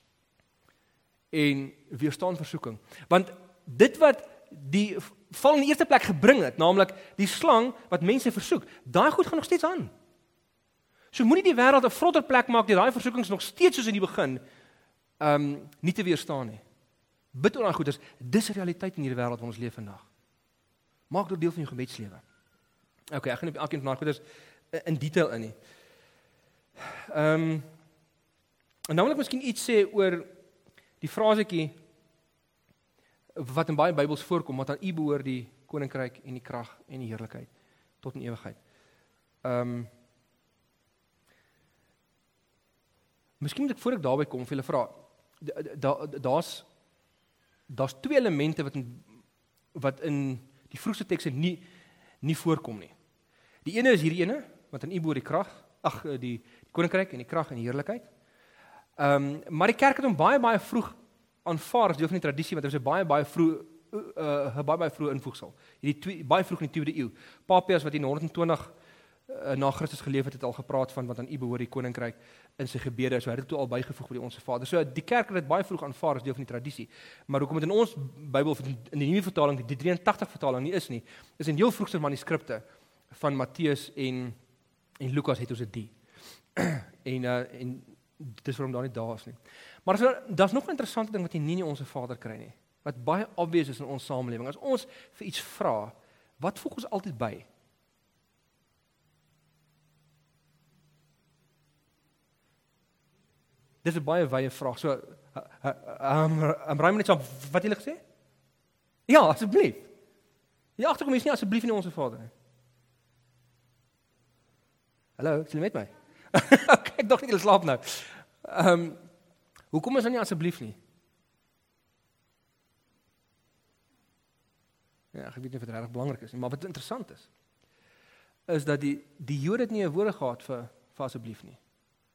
En weerstaan versoeking. Want dit wat die val in die eerste plek gebring het, naamlik die slang wat mense versoek, daai goed gaan nog steeds aan. So moenie die wêreld 'n vrotter plek maak deur daai versoekings nog steeds soos in die begin um nie te weerstaan nie. Bid oor daai goeders, dis 'n realiteit in hierdie wêreld waarin ons leef vandag. Maak dit deel van jou gebedslewe. Okay, ek gaan op elkeen van daai goeders in detail in nie. Ehm um, en nou wil ek miskien iets sê oor die frasetjie wat in baie Bybels voorkom, wat aan U behoort die koninkryk en die krag en die heerlikheid tot in ewigheid. Ehm um, Miskien moet ek voor ek daarby kom vir julle vra. Daar's daar's daar's twee elemente wat in wat in die vroegste tekste nie nie voorkom nie. Die ene is hierdie ene wat aan U behoort die krag, ag die, die koninkryk en die krag en die heerlikheid. Ehm um, maar die kerk het hom baie baie vroeg aanvaar as deel van die tradisie, want dit was 'n baie baie vroeg 'n uh, uh, baie baie vroeg invoegsel. Hierdie twee baie vroeg in die tweede eeu. Papias wat in honderdtwintig uh, na Christus geleef het, het al gepraat van wat aan U behoort die koninkryk in sy gebede. So hy het dit toe al bygevoeg by die Onse Vader. So die kerk het dit baie vroeg aanvaar as deel van die tradisie. Maar hoekom dit in ons Bybel in die nuwe vertaling, die drieëntagtig vertaling nie is nie, is in heel vroegste manuskripte van Matteus en en Lukas het ons dit die. en uh, en dis waarom daar nie daar is nie. Maar so, daar's nog 'n interessante ding wat jy nie in Onse Vader kry nie. Wat baie obvious is in ons samelewing. As ons vir iets vra, wat voeg ons altyd by? Dis 'n baie wye vraag. So, ehm um, raai my net saam wat jy gesê? Ja, asseblief. Ja, agterkom is nie asseblief nie Onse Vader nie. Hallo, is jy met my? Okay, ek dink nie jy slaap nou. Ehm um, hoekom is dan nie asseblief nie? Ja, ek weet nie of dit regtig belangrik is nie, maar wat interessant is is dat die die Jode het nie 'n woord gehad vir vir asseblief nie.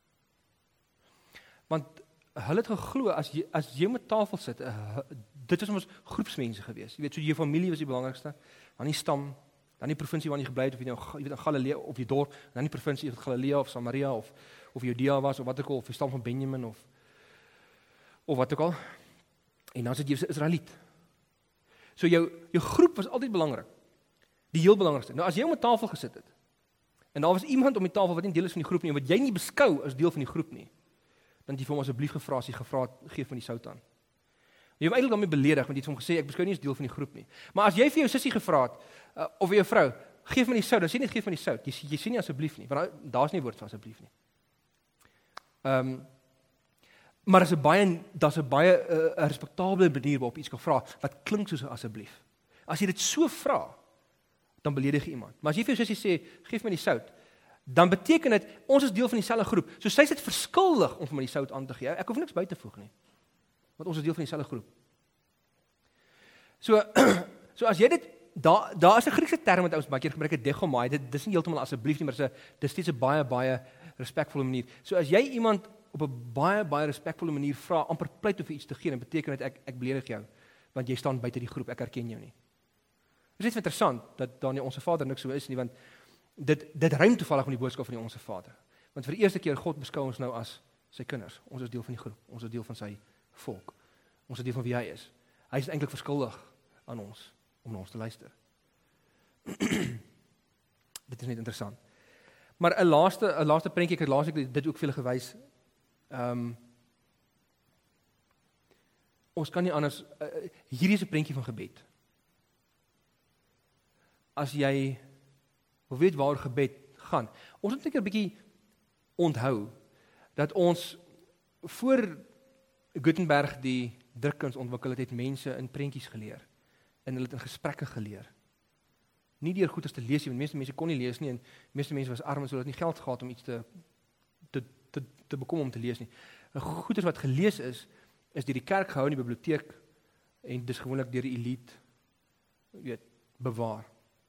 Want hulle het geglo as jy as jy met tafel sit, uh, dit was ons groepsmense gewees. Jy weet, so jou familie was die belangrikste, dan die stam, Dan die provinsie waar jy gebly het, of jy nou jy weet in Galilea of die dorp, dan die provinsie of Galilea of Samaria of of Judea was of wat ook al, of die stam van Benjamin of of wat ook al. En dan is dit jy is 'n Israeliet. So jou jou groep was altyd belangrik. Die heel belangrikste. Nou as jy om 'n tafel gesit het en daar was iemand om die tafel wat nie deel is van die groep nie, wat jy nie beskou as deel van die groep nie, dan het jy vir hom asseblief gevra, as jy gevra het, gee van die sout aan. Jy het eintlik daarmee beledig, want jy het vir hom gesê, ek beskou nie as deel van die groep nie. Maar as jy vir jou sussie gevra het, uh, of vir jou vrou, gee van die sout, dan sê nie gee van die sout, jy, jy sê nie asseblief nie, want daar's nie woord vir asseblief nie. Ehm, um, maar is 'n baie, daar's 'n baie uh, 'n respektabele manier waarop iets kan vra, wat klink soos 'n asseblief. As jy dit so vra, dan beledig jy iemand. Maar as jy vir jou sussie sê, geef my die sout, dan beteken dit, ons is deel van dieselfde groep. So sy is dit verskuldig om vir my die sout aan te gee. Ek hoef niks by te voeg nie. Want ons is deel van dieselfde groep. So, so as jy dit, daar daar is 'n Griekse term wat ons baie keer gebruik het, degomai, dit dis nie heeltemal asseblief nie, maar dis 'n dis steeds 'n baie baie respekvolle manier. So as jy iemand op 'n baie baie respekvolle manier vra, amper pleit om vir iets te gee, dan beteken dit ek ek beledig jou, want jy staan buite die groep, ek herken jou nie. Dit is interessant dat dan nie Onse Vader niks so is nie, want dit dit ruim toevallig met die boodskap van die Onse Vader. Want vir die eerste keer God beskou ons nou as sy kinders. Ons is deel van die groep, ons is deel van sy volk. Ons is deel van wie hy is. Hy is eintlik verskuldig aan ons om na ons te luister. Dit is net interessant. Maar 'n laaste 'n laaste prentjie, ek het laas ek dit ook vir julle gewys. Ehm um, ons kan nie anders uh, hierdie is 'n prentjie van gebed. As jy wil weet waar gebed gaan. Ons moet net 'n bietjie onthou dat ons voor Gutenberg die drukkuns ontwikkel het, het mense in prentjies geleer. En hulle het in gesprekke geleer. Nie deur goeders te lees nie, want meeste mense kon nie lees nie en meeste mense was arm en so het nie geld gehad om iets te te te, te bekom om te lees nie. En goeders wat gelees is, is deur die kerk gehou in die biblioteek en dis gewoonlik deur die elite weet bewaar.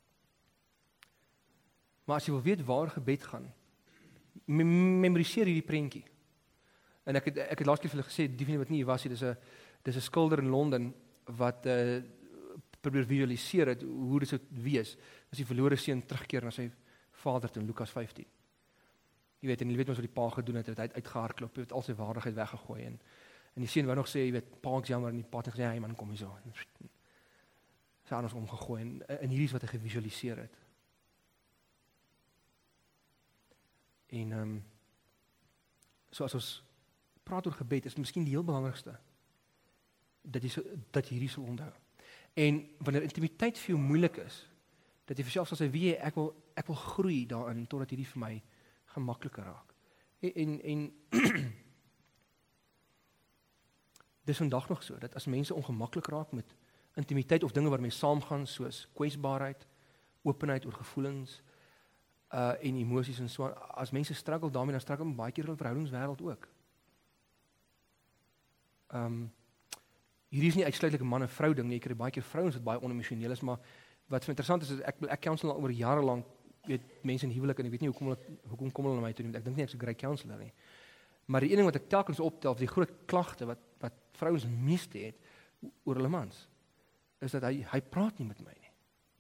Maar as jy wil weet waar gebed gaan, memoriseer hierdie prentjie. En ek het ek het laas keer vir hulle gesê, die van wat nie hier was nie, dis 'n dis 'n skilder in Londen wat uh, probeer visualiseer het hoe dit sou wees as die verlore seun terugkeer na sy vader toe in Lukas vyftien. Jy weet en jy weet mos wat die pa gedoen het, het hy het uitgehardloop, het al sy waardigheid weggegooi en en die seun wou nog sê, jy weet, pa ek's jammer en die pa het gesê, "Hey man, kom hier so." Sy anders omgegooi en en hierdie is wat hy gevisualiseer het. En ehm um, so as ons praat oor gebed, is dit miskien die heel belangrikste dat jy so, dat jy hierdie sal onthou. En wanneer intimiteit vir jou moeilik is, dat jy vir jouself sal sê, wie ek wil ek wil groei daarin totdat hierdie vir my gemakliker raak. En en, en dis vandag nog so dat as mense ongemaklik raak met intimiteit of dinge waarmee saamgaan soos kwesbaarheid, openheid oor gevoelens uh en emosies en so, as mense struggle daarmee, dan struggle baie keer in die verhoudingswêreld ook. Ehm um, hierdie is nie uitsluitlik 'n man en vrou ding nie, ek kry baie keer vrouens wat baie onemosioneel is, maar wat interessant is, is ek ek counsel al oor jare lank, weet mense in huwelik en ek weet nie hoekom hulle hoekom kom hulle na my toe nie, ek dink nie ek's 'n great counselor nie. Maar die een ding wat ek telkens optel, die groot klagte wat wat vrouens meeste het oor hulle mans, is dat hy hy praat nie met my nie.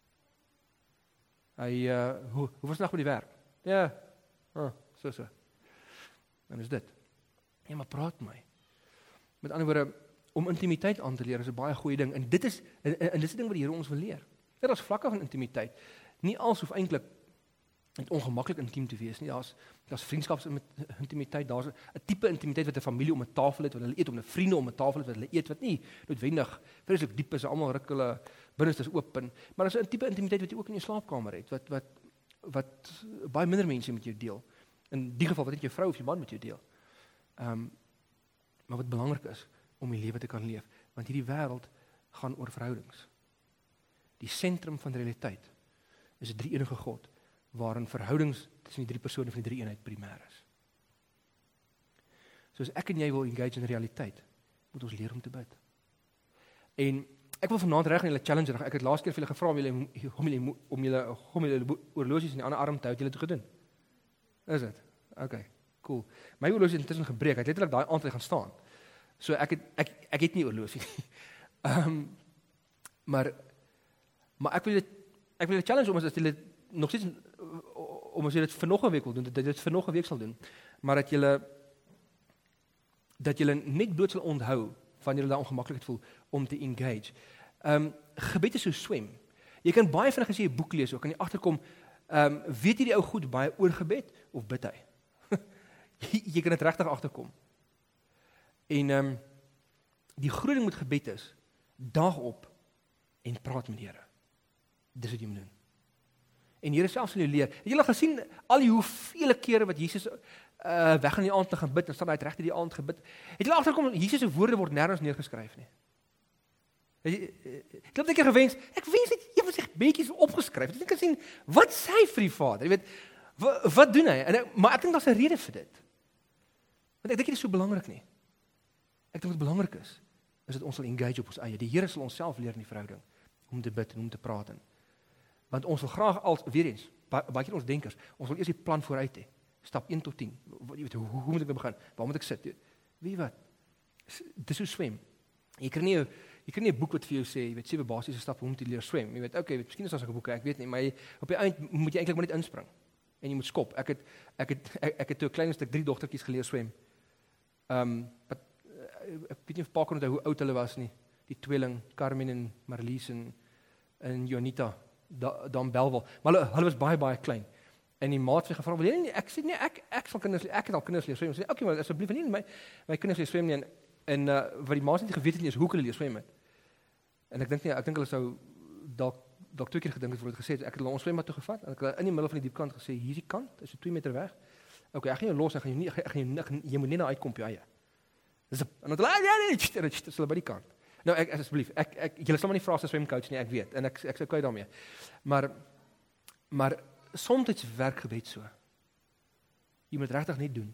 Hy uh hoe hoe was dit nou met die werk? Ja. Ah, so so. En is dit. Ja, maar praat my. Met ander woorde, om intimiteit aan te leer is 'n baie goeie ding en dit is en, en dit is 'n ding wat die Here ons wil leer. Daar is vlakke van intimiteit. Nie als hoef eintlik net ongemaklik intiem te wees nie. Daar's daar's vriendskapsintimiteit, daar's 'n tipe intimiteit wat 'n familie om 'n tafel het, wat hulle eet, om 'n vriende om 'n tafel het wat hulle eet wat nie noodwendig vreeslik diep is, almal ruk hulle binnenstes oop en maar daar's 'n tipe intimiteit wat jy ook in jou slaapkamer het, wat wat wat baie minder mense met jou deel. In die geval wat net jou vrou of jou man met jou deel. Ehm um, maar wat belangrik is om die lewe te kan leef, want hierdie wêreld gaan oor verhoudings. Die sentrum van die realiteit is 'n drie-enige God waarin verhoudings tussen die drie persone van die drie eenheid primêr is. So as ek en jy wil engage in realiteit, moet ons leer om te bid. En ek wil vanaand reg in julle challenge reg. Ek het laas keer vir julle gevra om julle om julle om julle om julle oorlosies in die ander arm te hou, het julle toe gedoen. Is dit? Okay, cool. My oorlosie het intussen gebreek. Ek het letterlik daai aand gaan staan. So ek het ek ek het nie oorlosie nie. Ehm um, maar maar ek wil dit ek wil julle challenge om as julle nog steeds om as julle dit vir nog 'n week wil doen, dat julle dit vir nog 'n week sal doen, maar dat julle dat julle net bloot sal onthou wanneer julle daar ongemaklikheid voel om te engage. Ehm um, gebed is so swem. Jy kan baie vinnig as jy 'n boek lees, ook kan jy agterkom, ehm um, weet hierdie ou goed baie oor gebed of bid hy? jy, jy kan dit regtig agterkom. En ehm um, die groot ding met gebed is, daag op en praat met die Here. Dis wat jy moet doen. En Here self sal jou leer. Het jy al gesien al die hoeveel kere wat Jesus uh, weg in die aand te gaan bid, en staan hy het regtig die aand gebid. Het jy al agterkom, Jesus se woorde word nêrens neergeskryf nie. Ek het net keer gewens, ek wens net jy het sy beetjies opgeskryf. Ek dink gesien, wat sê hy vir die Vader? Jy weet, wat, wat doen hy? En ek, maar ek dink daar's 'n rede vir dit. Want ek dink dit is so belangrik nie. Ek dink wat belangrik is, is dat ons sal engage op ons eie. Die Here sal ons self leer in die verhouding om te bid en om te praat in. Want ons wil graag al weer eens, baie keer ons denkers, ons wil eers die plan vooruit hê. Stap een tot tien. Jy weet, hoe, hoe moet ek nou begin? Waar moet ek sit? Weet jy wat? Dis so swem. Jy kry nie jy kry nie 'n boek wat vir jou sê, jy weet, sewe basiese stappe hoe om te leer swem. Jy weet, okay, weet, miskien is daar 'n boek, ek weet nie, maar jy, op die eind moet jy eintlik maar net inspring. En jy moet skop. Ek het ek het ek, ek het toe 'n klein stuk drie dogtertjies geleer swem. Ehm um, wat ek weet nie of pa kon onthou hoe oud hulle was nie. Die tweeling Carmen en Marlies en en Jonita da, dan Belwel. Maar hulle, hulle was baie baie klein. En die maat het gevra, "Wil jy nie?" Ek sê nee, ek ek sal kinders ek het al kinders leer swem. Sy sê, "Oké, maar asseblief nie my my kinders leer swem nie." En en uh, wat die maat nie geweet het nie is hoe hulle leer swem het. En ek dink nie, ek dink hulle sou dalk dalk twee keer gedink het voor dit gesê het. Ek het hulle ons swembad toe gevat en ek het in die middel van die diep kant gesê, "Hierdie kant is so twee meter weg. Oké, ek gaan jou los, ek gaan jou nie ek gaan jou jy moet net na uitkom op jou eie." Dis en dan ja nee, dit is hulle by die kant. Nou ek asseblief, ek ek julle sal maar nie vra as 'n swemcoach nie, ek weet. En ek ek sou kwai daarmee. Maar maar soms werk gebed so. Jy moet regtig net doen.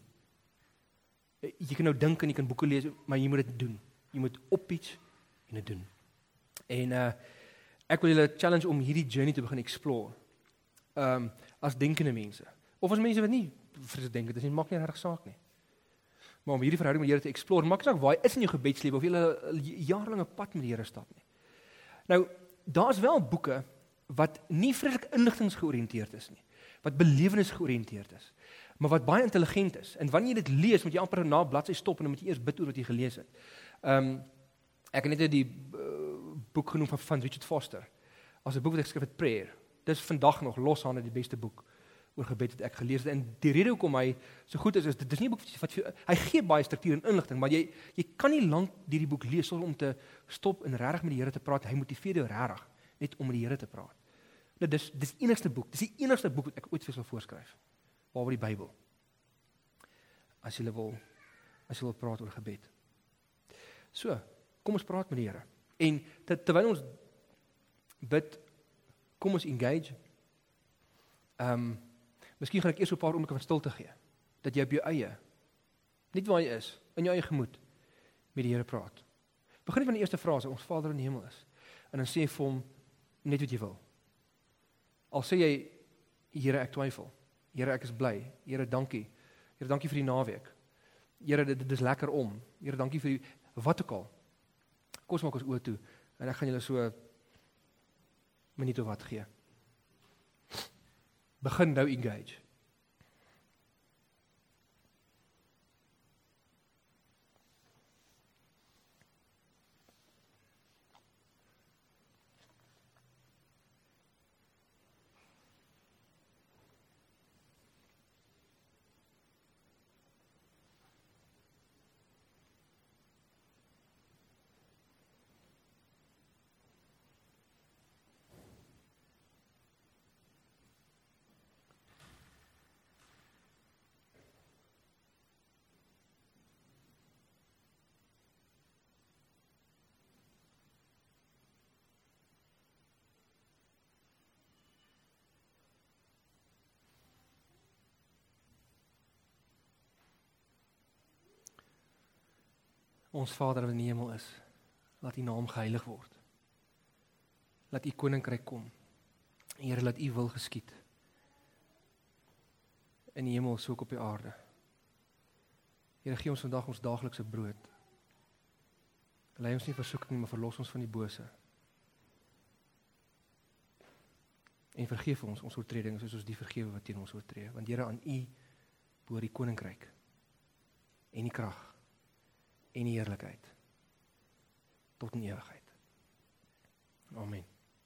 Jy kan nou dink en jy kan boeke lees, maar jy moet dit doen. Jy moet oppiets en dit doen. En uh ek wil julle challenge om hierdie journey te begin explore. Ehm um, as denkende mense. Of as mense wat nie vir dink, dit maak nie regtig saak nie. Maar om hierdie verhouding met die Here te explore, maak nie saak waar jy is in jou gebedslewe of jy 'n jaarlange pad met die Here stap nie. Nou, daar's wel boeke wat nie vreeslik inligtingsgeoriënteerd is nie, wat belewenis georiënteerd is, maar wat baie intelligent is. En wanneer jy dit lees, moet jy amper na 'n bladsy stop en dan moet jy eers bid oor wat jy gelees het. Ehm um, ek het net die uh, boek genoem van, van Richard Foster. As 'n boek wat ek geskryf het, Prayer. Dis vandag nog loshande die beste boek oor gebed wat ek gelees het. En die rede hoekom hy so goed is, is dit is nie 'n boek wat vir, hy gee baie struktuur en inligting, maar jy jy kan nie lank hierdie boek lees sonder om te stop en regtig met die Here te praat. Hy motiveer jou regtig net om met die Here te praat. Dit is dis die enigste boek. Dis die enigste boek wat ek ooit vir sal voorskryf. Behalwe die Bybel. As jy wil as jy wil praat oor gebed. So, kom ons praat met die Here. En ter, terwyl ons bid, kom ons engage. Ehm um, Miskien gaan ek eers 'n paar oomblikke van stilte gee, dat jy op jou eie, net waar jy is, in jou eie gemoed, met die Here praat. Begin van die eerste frase, ons Vader in die hemel is, en dan sê jy vir hom, net wat jy wil. Al sê jy, Here ek twyfel, Here ek is bly, Here dankie, Here dankie vir die naweek, Here dit, dit is lekker om, Here dankie vir die, wat ook al. Kom ons maak ons oë toe, en ek gaan julle so, minuut of wat gee. Begin nou engage. Ons Vader wat in die hemel is, laat U naam geheilig word. Laat U koninkryk kom. Here, laat U wil geskied. In die hemel so ook op die aarde. Here, gee ons vandag ons daaglikse brood. Lei ons nie in versoeking nie, maar verlos ons van die bose. en vergeef ons ons oortredinge soos ons die vergewe wat teen ons oortree, want Here, aan U behoort die koninkryk en die krag en die heerlikheid tot in ewigheid. Amen.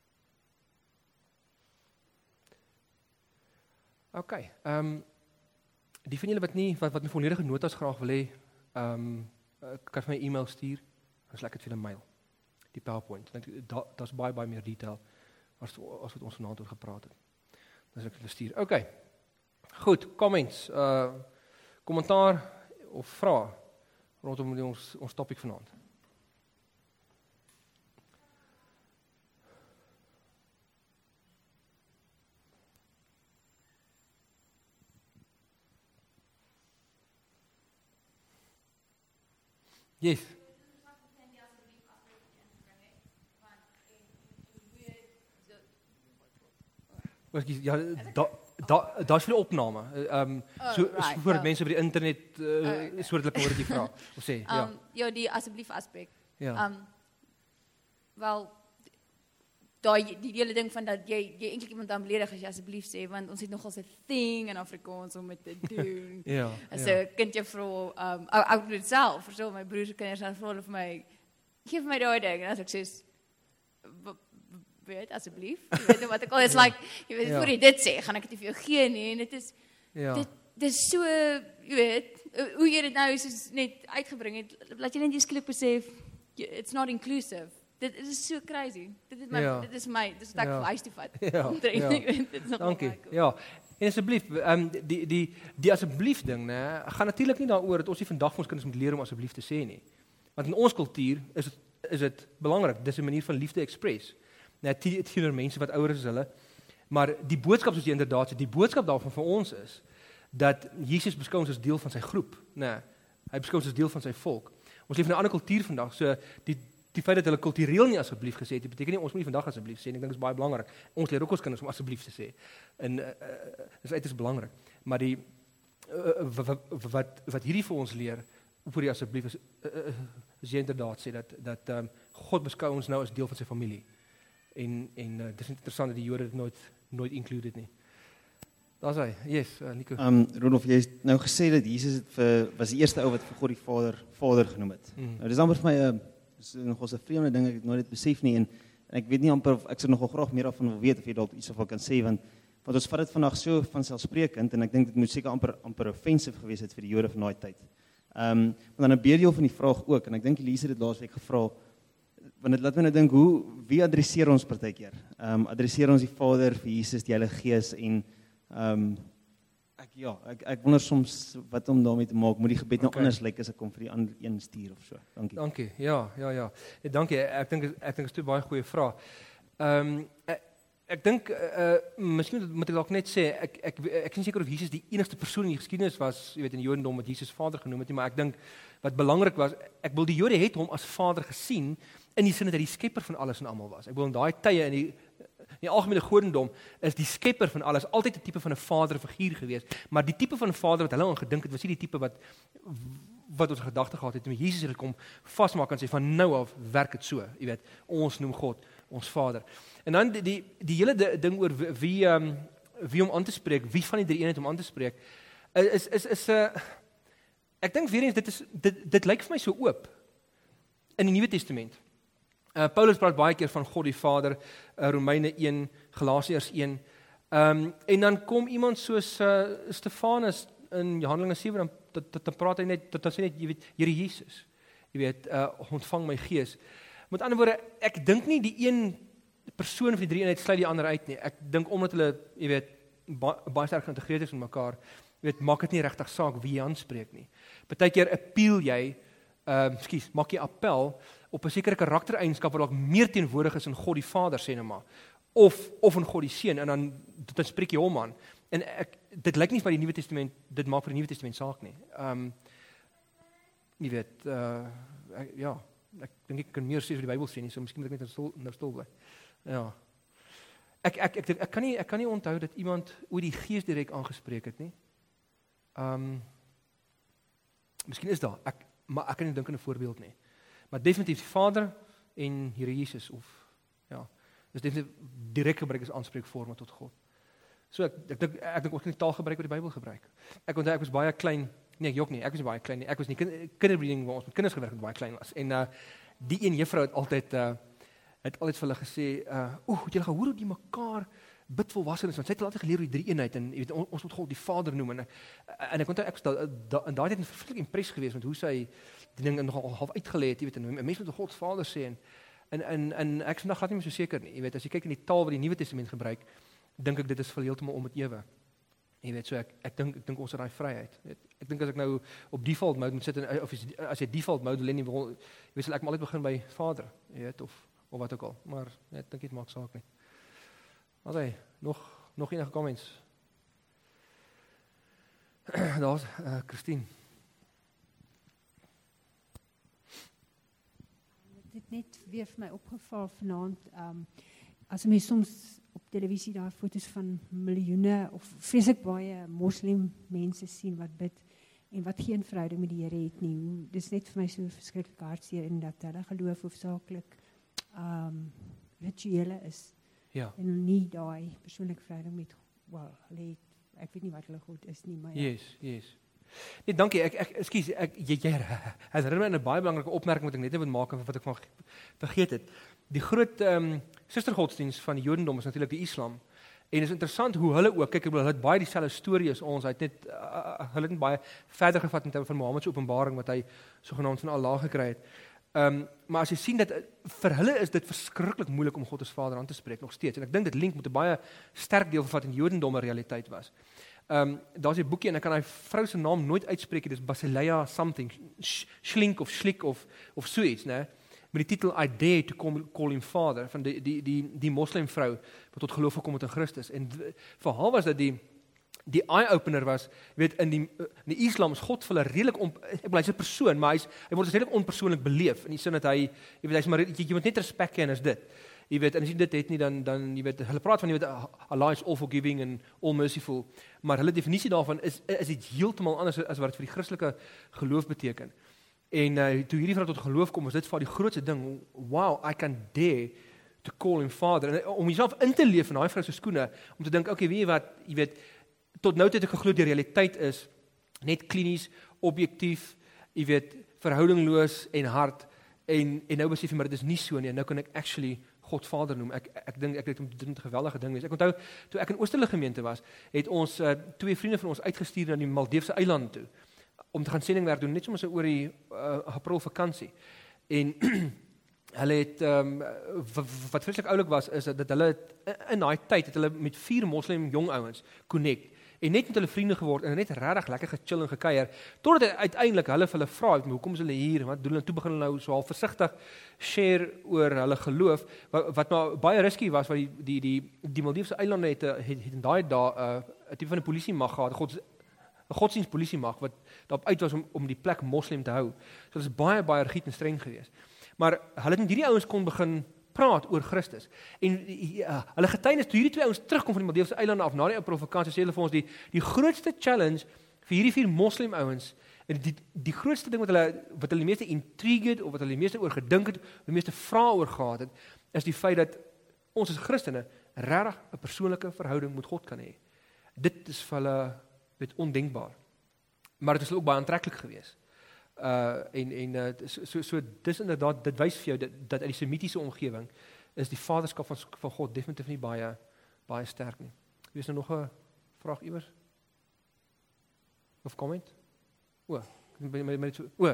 OK, ehm um, die van julle wat nie wat wat my volledige notas graag wil hê, ehm um, kan vir my e-mail stuur, dan sal ek dit vir julle mail. Die PowerPoint. Daar daar's baie baie meer detail as as wat ons vanaand oor gepraat het. Dan sal ek dit stuur. OK. Goed, comments, uh kommentaar of vrae rondom ons ons topik vanaand. Yes. Wat ja, daar daar daar's veel opname. Ehm um, so Oh, right, voordat ja. mense by die internet uh, Oh, okay. sodat hulle kan hoor wat jy vra of sê, ja. Um, ja, die asseblief aspek. Ja. Um, wel, daai die hele ding van dat jy jy eintlik iemand dan beledig as jy asseblief sê, want ons het nogal 'n thing in Afrikaans om dit te doen. Ja. As ja. 'n kind jou vra, um ou ou doen dit self, vir so my broers se kinders dan vra hulle vir my, gee vir my daai ding en as ek sê weet asseblief, jy weet nou wat ek al is like, jy weet Ja. voor jy dit sê, gaan ek dit vir jou gee nie en dit is Ja. dit dis so, jy weet, hoe jy dit nou soos net uitgebring het, laat jy net jy skielik besef, it's not inclusive. Dit is so crazy. Dit is my Ja. dit is my, dit is wat ek Ja. vir huis toe vat. Ja, Omtrent, ja. jy weet, dit is nogal Dankie. baie cool. Ja. En asseblief, ehm um, die die die asseblief ding, né, gaan natuurlik nie daaroor dat ons nie vandag vir ons kinders moet leer om asseblief te sê nie. Want in ons kultuur is dit is dit belangrik. Dis 'n manier van liefde express. Net teenoor mense wat ouer is as hulle. Maar die boodskap soos jy inderdaad sê, die boodskap daarvan vir ons is dat Jesus beskou ons as deel van sy groep, né? Hy beskou ons as deel van sy volk. Ons leef in 'n ander kultuur vandag, so die die feit dat hulle kultureel nie asseblief gesê het, beteken nie ons moet nie vandag asseblief sê nie. Ek dink dit is baie belangrik. Ons leer ook ons kinders om asseblief te sê. En uh, uh, dis uiters belangrik. Maar die uh, wat wat wat hierdie vir ons leer oor die asseblief is uh, uh, is jy inderdaad sê dat dat um, God beskou ons nou as deel van sy familie. En en uh, dis interessant dat die Jode dit nooit nooit included nie. Daar's hy. Yes, uh, Nico. Um Rudolf, jy het nou gesê dat Jesus het vir was die eerste ou wat vir God die Vader Vader genoem het. Mm. Nou dis amper vir my 'n is nog 'n vreemde ding, ek het nooit dit besef nie en, en ek weet nie amper of ek sou nogal graag meer daarvan wil weet of jy dalk iets of kan sê want want ons vat dit vandag so van selfsprekend en ek dink dit moet seker amper amper offensive gewees het vir die Jode van daai tyd. Um maar dan 'n beerdeel van die vraag ook en ek dink Elise het dit laasweek gevra want dit laat my nou dink hoe wie adresseer ons partykeer? Um adresseer ons die Vader, vir Jesus, die Heilige Gees en um ek ja, ek ek wonder soms wat om daarmee te maak. Moet die gebed nou Okay. anders lyk as ek kom vir die ander een stuur of so. Dankie. Dankie. Ja, ja, ja. ja dankie. Ek dink ek dink dit is 'n baie goeie vraag. Ehm um, ek, ek dink uh, miskien moet ek dalk net sê ek ek ek is nie seker of Jesus die enigste persoon in die geskiedenis was, jy weet in die Jodendom wat Jesus Vader genoem het nie, maar ek dink wat belangrik was, ek wil die Jode het hom as Vader gesien in die sin dat hy die skepper van alles en almal was. Ek wil in daai tye in die in die algemene Godendom is die skepper van alles altyd 'n tipe van 'n vaderfiguur gewees, maar die tipe van 'n vader wat hulle aan gedink het was nie die tipe wat wat ons gedagte gehad het. Toe Jesus het kom vasmaak en sê van nou af werk dit so, jy weet, ons noem God ons Vader. En dan die die, die hele ding oor wie ehm um, wie om aan te spreek, wie van die drie eenheid om aan te spreek, is is is 'n uh, ek dink weer eens dit is dit dit lyk vir my so oop in die Nuwe Testament. Uh, Paulus praat baie keer van God die Vader, uh, Romeine een, Galasiërs een. Ehm um, en dan kom iemand soos uh, Stefanus in Handelinge sewe dan dat, dat dan praat hy net dat dan sê net jy weet Here Jesus. Jy weet uh, ontvang my gees. Met ander woorde, ek dink nie die een persoon van die drie eenheid sluit die ander uit nie. Ek dink omdat hulle jy weet ba, baie sterk geïntegreerd is met mekaar, jy weet maak dit nie regtig saak wie jy aanspreek nie. Partykeer appeal jy ehm uh, skus, maak jy appel op 'n sekere karaktereienskap wat dalk meer teenwoordig is in God die Vader sê nou maar of of in God die Seun en dan dan spreek jy hom aan. En ek dit lyk nie vir die Nuwe Testament dit maak vir die Nuwe Testament saak nie. Ehm um, jy weet uh ek, ja, ek dink ek kan meer sê oor die Bybel sê nie, so miskien moet ek net stil nou stil bly. Ja. Ek ek ek ek, ek kan nie ek kan nie onthou dat iemand oor die Gees direk aangespreek het nie. Ehm um, miskien is daar. Ek maar ek kan nie dink aan 'n voorbeeld nie. Maar definitief die Vader en Here Jesus of ja, Dis definitief direk gebruik as aanspreekvorme tot God. So ek ek dink ek dink ons kan die taal gebruik wat die Bybel gebruik. Ek onthou ek was baie klein, nee, jok nie, ek was nie baie klein nie. Ek was nie kind, kinderbediening waar ons met kinders gewerk het baie klein was. En uh die een juffrou het altyd uh het altyd vir hulle gesê, uh oeh, het julle gehoor hoe die mekaar bid volwassenes, want sy het altyd geleer hoe die drie eenheid en jy weet on, ons moet God die Vader noem en en ek onthou ek was da, da, in daai tyd 'n verskrik impress geweest met hoe sy die ding nogal half uitgelê het, jy weet, en mense moet God Vader sê en en en, en ek is vandag glad nie meer so seker nie. Jy weet, as jy kyk in die taal wat die Nuwe Testament gebruik, dink ek dit is vir heeltemal om met ewe. Jy weet, so ek ek dink ek dink ons het daai vryheid. Weet, ek dink as ek nou op default mode moet sit en of as jy default mode wil nie wil, jy weet, sal ek maar altyd begin by Vader, jy weet, of of wat ook al. Maar ek dink dit maak saak nie. Okay, nog nog enige comments? Daar's uh, Christine. Dit het net weer vir my opgeval vanaand, um, as mens soms op televisie daar foto's van miljoene of vreeslik baie moslim mense sien wat bid en wat geen verhouding met die Here het nie. Hoe, dis net vir my so verskriklik hartseer en dat hulle geloof hoofsaaklik um, rituele is. Ja. En nie daai persoonlike verhouding met, wel, hulle het, ek weet nie wat hulle God is nie, maar ja. Yes, yes. Nee, dankie. Ek ek ekskuus, ek jy jy herinner my aan 'n baie belangrike opmerking wat ek net wil maak en wat ek van vergeet het. Die groot ehm um, sustergodsdienst van die Jodendom is natuurlik die Islam. En dit is interessant hoe hulle ook, kyk, hulle het baie dieselfde storie as ons. Hy het net uh, hulle het net baie verder gevat in terme van Mohammed se openbaring wat hy sogenaamd van Allah gekry het. Ehm um, maar as jy sien dat vir hulle is dit verskriklik moeilik om God as Vader aan te spreek nog steeds. En ek dink dit link met 'n baie sterk deel van wat in die Jodendom 'n realiteit was. Ehm um, daar's 'n boekie en ek kan hy vrou se naam nooit uitspreek. Dit is Basileia something, Schlink of Schlik of of so iets, né? Met die titel I Dare to Call, call Him Father van die die die die moslim vrou wat tot geloof gekom het in Christus. En vir haar was dit die die eye-opener was, weet, in die in die Islam is God vir hulle redelik on, ek bedoel hy's 'n persoon, maar hy's hy word redelik onpersoonlik beleef in die sin dat hy, jy weet, hy's maar jy, jy moet net respek hê en is dit. Jy weet, en as jy dit het nie dan dan jy weet, hulle praat van jy weet Allah is all forgiving and all merciful, maar hulle definisie daarvan is is dit heeltemal anders as wat dit vir die Christelike geloof beteken. En uh, toe hierdie vrou tot geloof kom, was dit vir die grootste ding. Wow, I can dare to call him Father. En om jouself in te leef in daai vrou se skoene, om te dink, okay, weet jy wat, jy weet, tot nou toe het ek geglo die realiteit is net klinies, objektief, jy weet, verhoudingloos en hard en en nou besef jy maar dit is nie so nie. En nou kan ek actually God Vader noem. Ek ek dink ek het dit 'n geweldige ding wees. Ek onthou toe ek in Oosterlig gemeente was, het ons uh, twee vriende van ons uitgestuur na die Maldiefse eilande toe om te gaan sendingwerk doen, net soms oor die uh, April vakansie. En hulle het um, wat vreeslik oulik was is dat hulle in daai tyd het hulle met vier moslim jong ouens connect en net met hulle vriende geword en net regtig lekker gechill en gekuier totdat uiteindelik hulle vir hulle vra, hoekom is hulle hier? Wat doen hulle? Toe begin hulle nou so half versigtig share oor hulle geloof wat, wat maar baie risky was want die die die, die Maldiefse eilande het het, het in daai dae 'n uh, tipe van 'n polisie mag gehad, 'n gods, godsdienst polisie mag wat daarop uit was om om die plek moslim te hou. So dit is baie baie rigied en streng geweest. Maar hulle het met hierdie ouens kon begin praat oor Christus. En ja, hulle getuienis toe hierdie twee ouens terugkom van die Maldiefse eilande af na die provokasie, sê hulle vir ons die die grootste challenge vir hierdie vier moslim ouens en die die grootste ding wat hulle wat hulle die meeste intrigued of wat hulle die meeste oor gedink het, die meeste vrae oor gehad het, is die feit dat ons as Christene regtig 'n persoonlike verhouding met God kan hê. Dit is vir hulle weet ondenkbaar. Maar dit is ook baie aantreklik geweest. Uh en en uh, so so, so dis inderdaad dit wys vir jou dat dat uit die semitiese omgewing is die vaderskap van van God definitief nie baie baie sterk nie. Wie is nou nog 'n vraag iewers? Of comment? O, my my my o.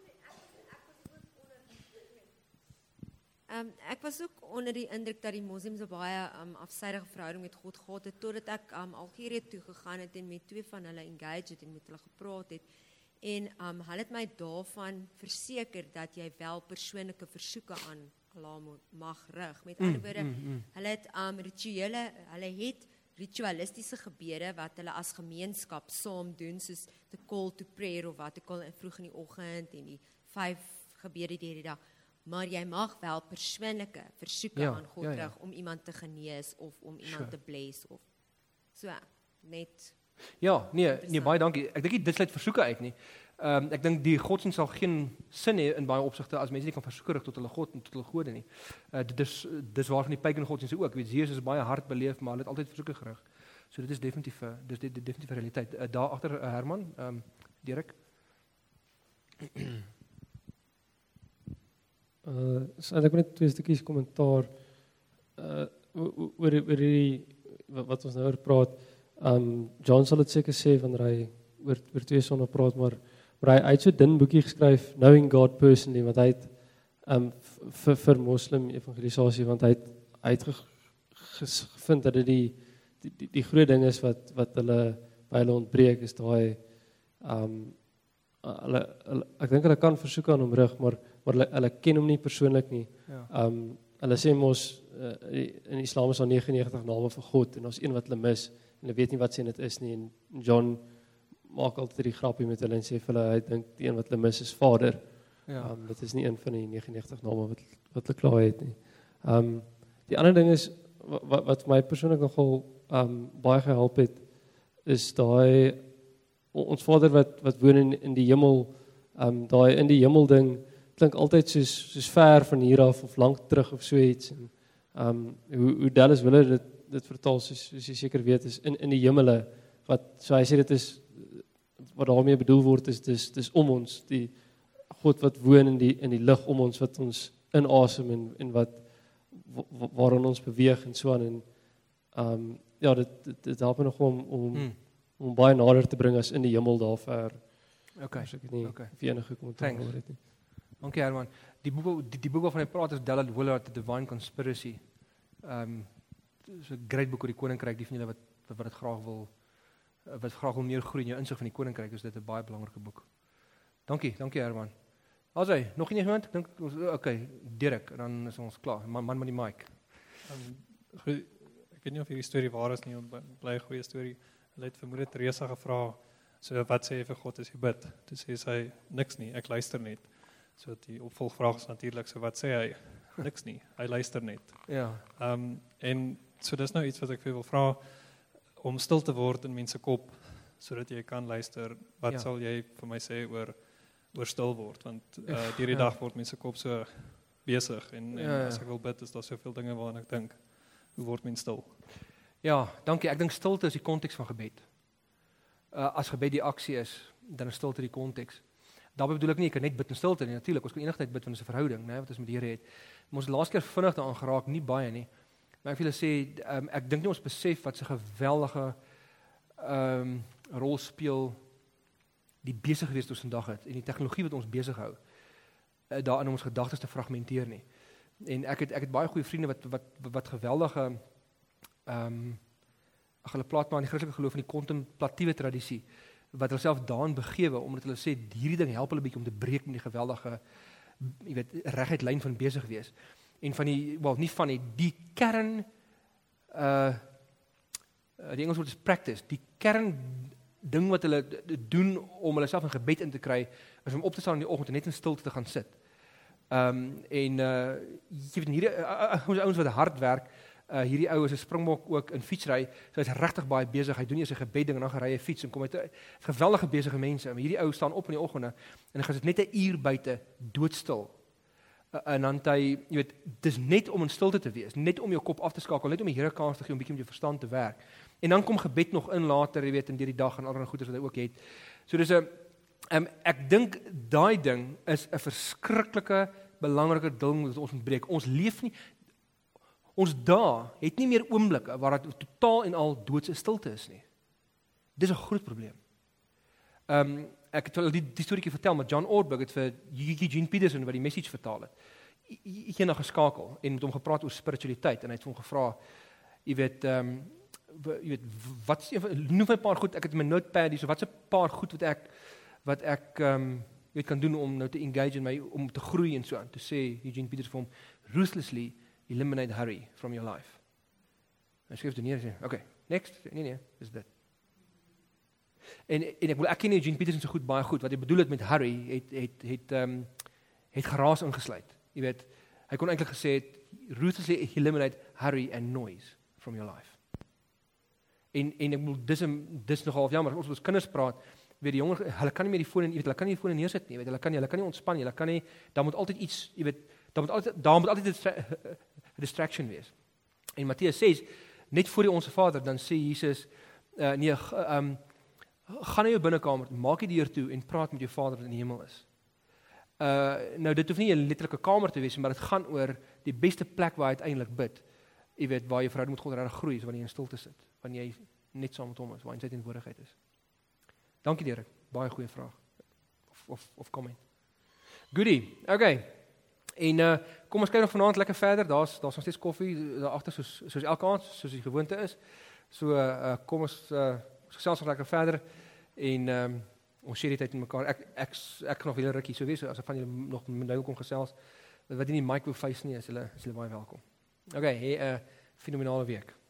Um, ek was ook onder die indruk dat die moslims 'n baie um, afsydige verhouding met God gehad het totdat ek um, Algerië toe gegaan het en met twee van hulle engage het en met hulle gepraat het. En um, hulle het my daarvan verseker dat jy wel persoonlike versoeke aan Allah mag rig. Met ander woorde, mm, mm, mm. hulle het um, rituele, hulle het ritualistiese gebede wat hulle as gemeenskap saam doen, soos the call to prayer of wat ek al vroeg in die oggend en die vyf gebede deur die dag. Maar jy mag wel persoonlike versoeke ja, aan God ja, ja. rig om iemand te genees of om iemand Sure. te bless of so net. Ja, nee, nee baie dankie. Ek dink dit sluit versoeke uit nie. Ehm um, ek dink die godsdienst sal geen sin hê in baie opsigte as mense nie kan versoekerig tot hulle God en tot hulle gode nie. Uh, dit is dis waarvan die pagan godsdienste ook. Weet Jesus is baie hard beleef, maar hulle het altyd versoeke gerig. So dit is definitief 'n dis dit definitief 'n realiteit. Uh, daar agter uh, Herman, ehm um, Dirk. Uh, so ek wil net twee stukkies kommentaar uh oor oor die wat ons nou oor praat. Um John sal dit seker sê wanneer hy oor oor twee sonne praat, maar maar hy, hy het so 'n dun boekie geskryf, Knowing God Personally, wat hy het um vir vir moslim evangelisasie, want hy het hy het ge, ges, gevind dat dit die die die, die groot ding is wat wat hulle by hulle ontbreek is daai um hulle, hulle ek dink hulle kan versoek aan hom rig, maar maar hulle, hulle ken hom nie persoonlik nie. Ja. Um hulle sê mos uh, in Islam is daar negenennegentig name vir God en ons een wat hulle mis en hulle weet nie wat sê dit is nie, en John maak altyd die grappie met hulle en sê vir hulle hy dink die een wat hulle mis is Vader. Ja. Um dit is nie een van die negenennegentig name wat wat hulle klaar het nie. Um die ander ding is wat wat my persoonlik nogal um baie gehelp het is daai ons Vader wat wat woon in in die hemel, um daai in die hemel ding klink altyd soos soos ver van hier af of lank terug of so iets, en um hoe hoe Dallas Willard dit dit vertaal soos soos jy seker weet is in in die hemele, wat so hy sê dit is wat daarmee bedoel word is dis dis om ons, die God wat woon in die in die lig om ons, wat ons inasem en en wat waarin ons beweeg en so aan, en um ja dit dit, dit help my nog om om hmm. om baie nader te bring as in die hemel daar ver. Okay. As ek nie okay. of enige kommentaar oor het nie. Dankie Herman. Die boek die, die boek waarvan hy praat is Dallas Willard, The Divine Conspiracy. Um is 'n great boek oor die koninkryk, die van julle wat wat dit graag wil wat graag wil meer groei in jou insig van die koninkryk, is dit 'n baie belangrike boek. Dankie, dankie Herman. Asai, nog iemand? Ek dink okay, Dirk, dan is ons klaar. Man man met die mic. Um, goed, ek weet nie of hierdie storie waar is nie, bly 'n goeie storie. Hulle het vermoed Teresa gevra, so wat sê jy vir God as jy bid? Toe sê sy niks nie, ek luister net. So die opvolgvraag is natuurlik, so wat sê hy? Niks nie, hy luister net. Ja. Um en so dis nou iets wat ek vir wil vra, om stil te word in mense kop sodat jy kan luister. Wat ja. sal jy vir my sê oor oor stil word, want uh, deur die dag word mense kop so besig en, en ja, ja. as ek wil bid is daar soveel dinge waaraan ek dink. Hoe word mens stil? Ja, dankie. Ek dink stilte is die konteks van gebed. Uh, as gebed die aksie is, dan is stilte die konteks. Daarby bedoel ek nie, ek kan net bid in stilte nie, natuurlik, ons kan enigheid bid van 'n verhouding, né, wat ons met die Here het. Ons laas keer vinnig daaraan geraak, nie baie nie. Maar ek wil sê, um, ek dink nie ons besef wat 'n geweldige um, rol speel die besig gewees wat ons vandag het, en die tegnologie wat ons besig hou, uh, daarin om ons gedagtes te fragmenteer nie. En ek het ek het baie goeie vriende wat wat wat geweldige ehm um, ag hulle plaas maar in die Christelike geloof in die kontemplatiewe tradisie, wat hulle self daarin begewe, omdat hulle sê hierdie ding help hulle bietjie om te breek met die geweldige, jy weet, reguit lyn van besig wees. En van die, wel nie van die, die kern, uh, die Engels woord is practice, die kern ding wat hulle doen om hulle self in gebed in te kry, is om op te staan in die oggend en net in stilte te gaan sit. Um, en uh, jy weet, hierdie uh, uh, ons ouens wat hard werk, uh, hierdie ou is 'n springbok ook in fietsry, so hy's regtig baie besig, hy doen eers 'n gebedding en dan gaan hy 'n fiets en kom hy te geweldige besige mense. Maar hierdie ou staan op in die oggende en hy gaan sit net 'n uur buite doodstil. Uh, en dan hy, jy weet, dis net om in stilte te wees, net om jou kop af te skakel, net om die Here kans te gee om bietjie met jou verstand te werk. En dan kom gebed nog in later, jy weet, in deur die dag en allerlei goeders wat hy ook het. So dis 'n um, ek dink daai ding is 'n verskriklike belangrike ding wat ons moet breek. Ons leef nie, ons dae het nie meer oomblikke waar dit totaal en al doodse stilte is nie. Dis 'n groot probleem. Ehm um, ek het wel die, die storieetjie vertel, maar John Ortberg het vir Eugene Peterson wat die message vertaal het, eendag geskakel en met hom gepraat oor spiritualiteit en hy het vir hom gevra, jy weet, ehm um, jy weet, wat noem 'n paar goed, ek het my notepad hier, so wat's 'n paar goed wat ek wat ek ehm um, weet kan doen om nou te engage in my, om te groei en so aan. Toe sê Eugene Peterson vir hom, ruthlessly eliminate hurry from your life. Hy skryf dit neer en sê, okay, next, nee nee, dis dit. En en ek wil ek ken Eugene Peterson so goed, baie goed, wat hy bedoel het met hurry, het het het ehm um, het geraas ingesluit. Jy weet, hy kon eintlik gesê het, ruthlessly eliminate hurry and noise from your life. En en ek bedoel dis 'n dis nogal jammer, as ons oor kinders praat, weet die jonger, hulle kan nie meer die foon, jy weet, hulle kan nie die foon neersit nie, jy weet, hulle kan nie, hulle kan nie ontspan nie, hulle kan nie, daar moet altyd iets, jy weet, daar moet altyd, daar moet altyd 'n distra distraction wees. En Matteus ses, net voor die Onse Vader, dan sê Jesus, uh, nee, uh, um, gaan na jou binnekamer, maak die deur toe en praat met jou Vader wat in die hemel is. Uh, nou, dit hoef nie 'n letterlike kamer te wees, maar dit gaan oor die beste plek waar jy uiteindelik bid. Jy weet, waar jy verhouding met God regtig groei, is wanneer jy in stilte sit, wanneer jy net saam met hom is, waar jy in sy teenwoordigheid is. Dankie Derek, baie goeie vraag, of, of, of comment. Goodie, okay. En uh, kom ons kyk nog vanaand lekker verder, daar's daar's nog steeds koffie daar agter, soos, soos elke aand, soos die gewoonte is. So, uh, kom ons, uh, ons gesels nog lekker verder, en um, ons share die tyd met mekaar. Ek ek ek kan nog weer 'n rukkie so wees, so as van julle nog met my kom gesels, wat nie die mic wil face nie, is hulle is hulle baie welkom. Okay, hey, 'n uh, fenominale week.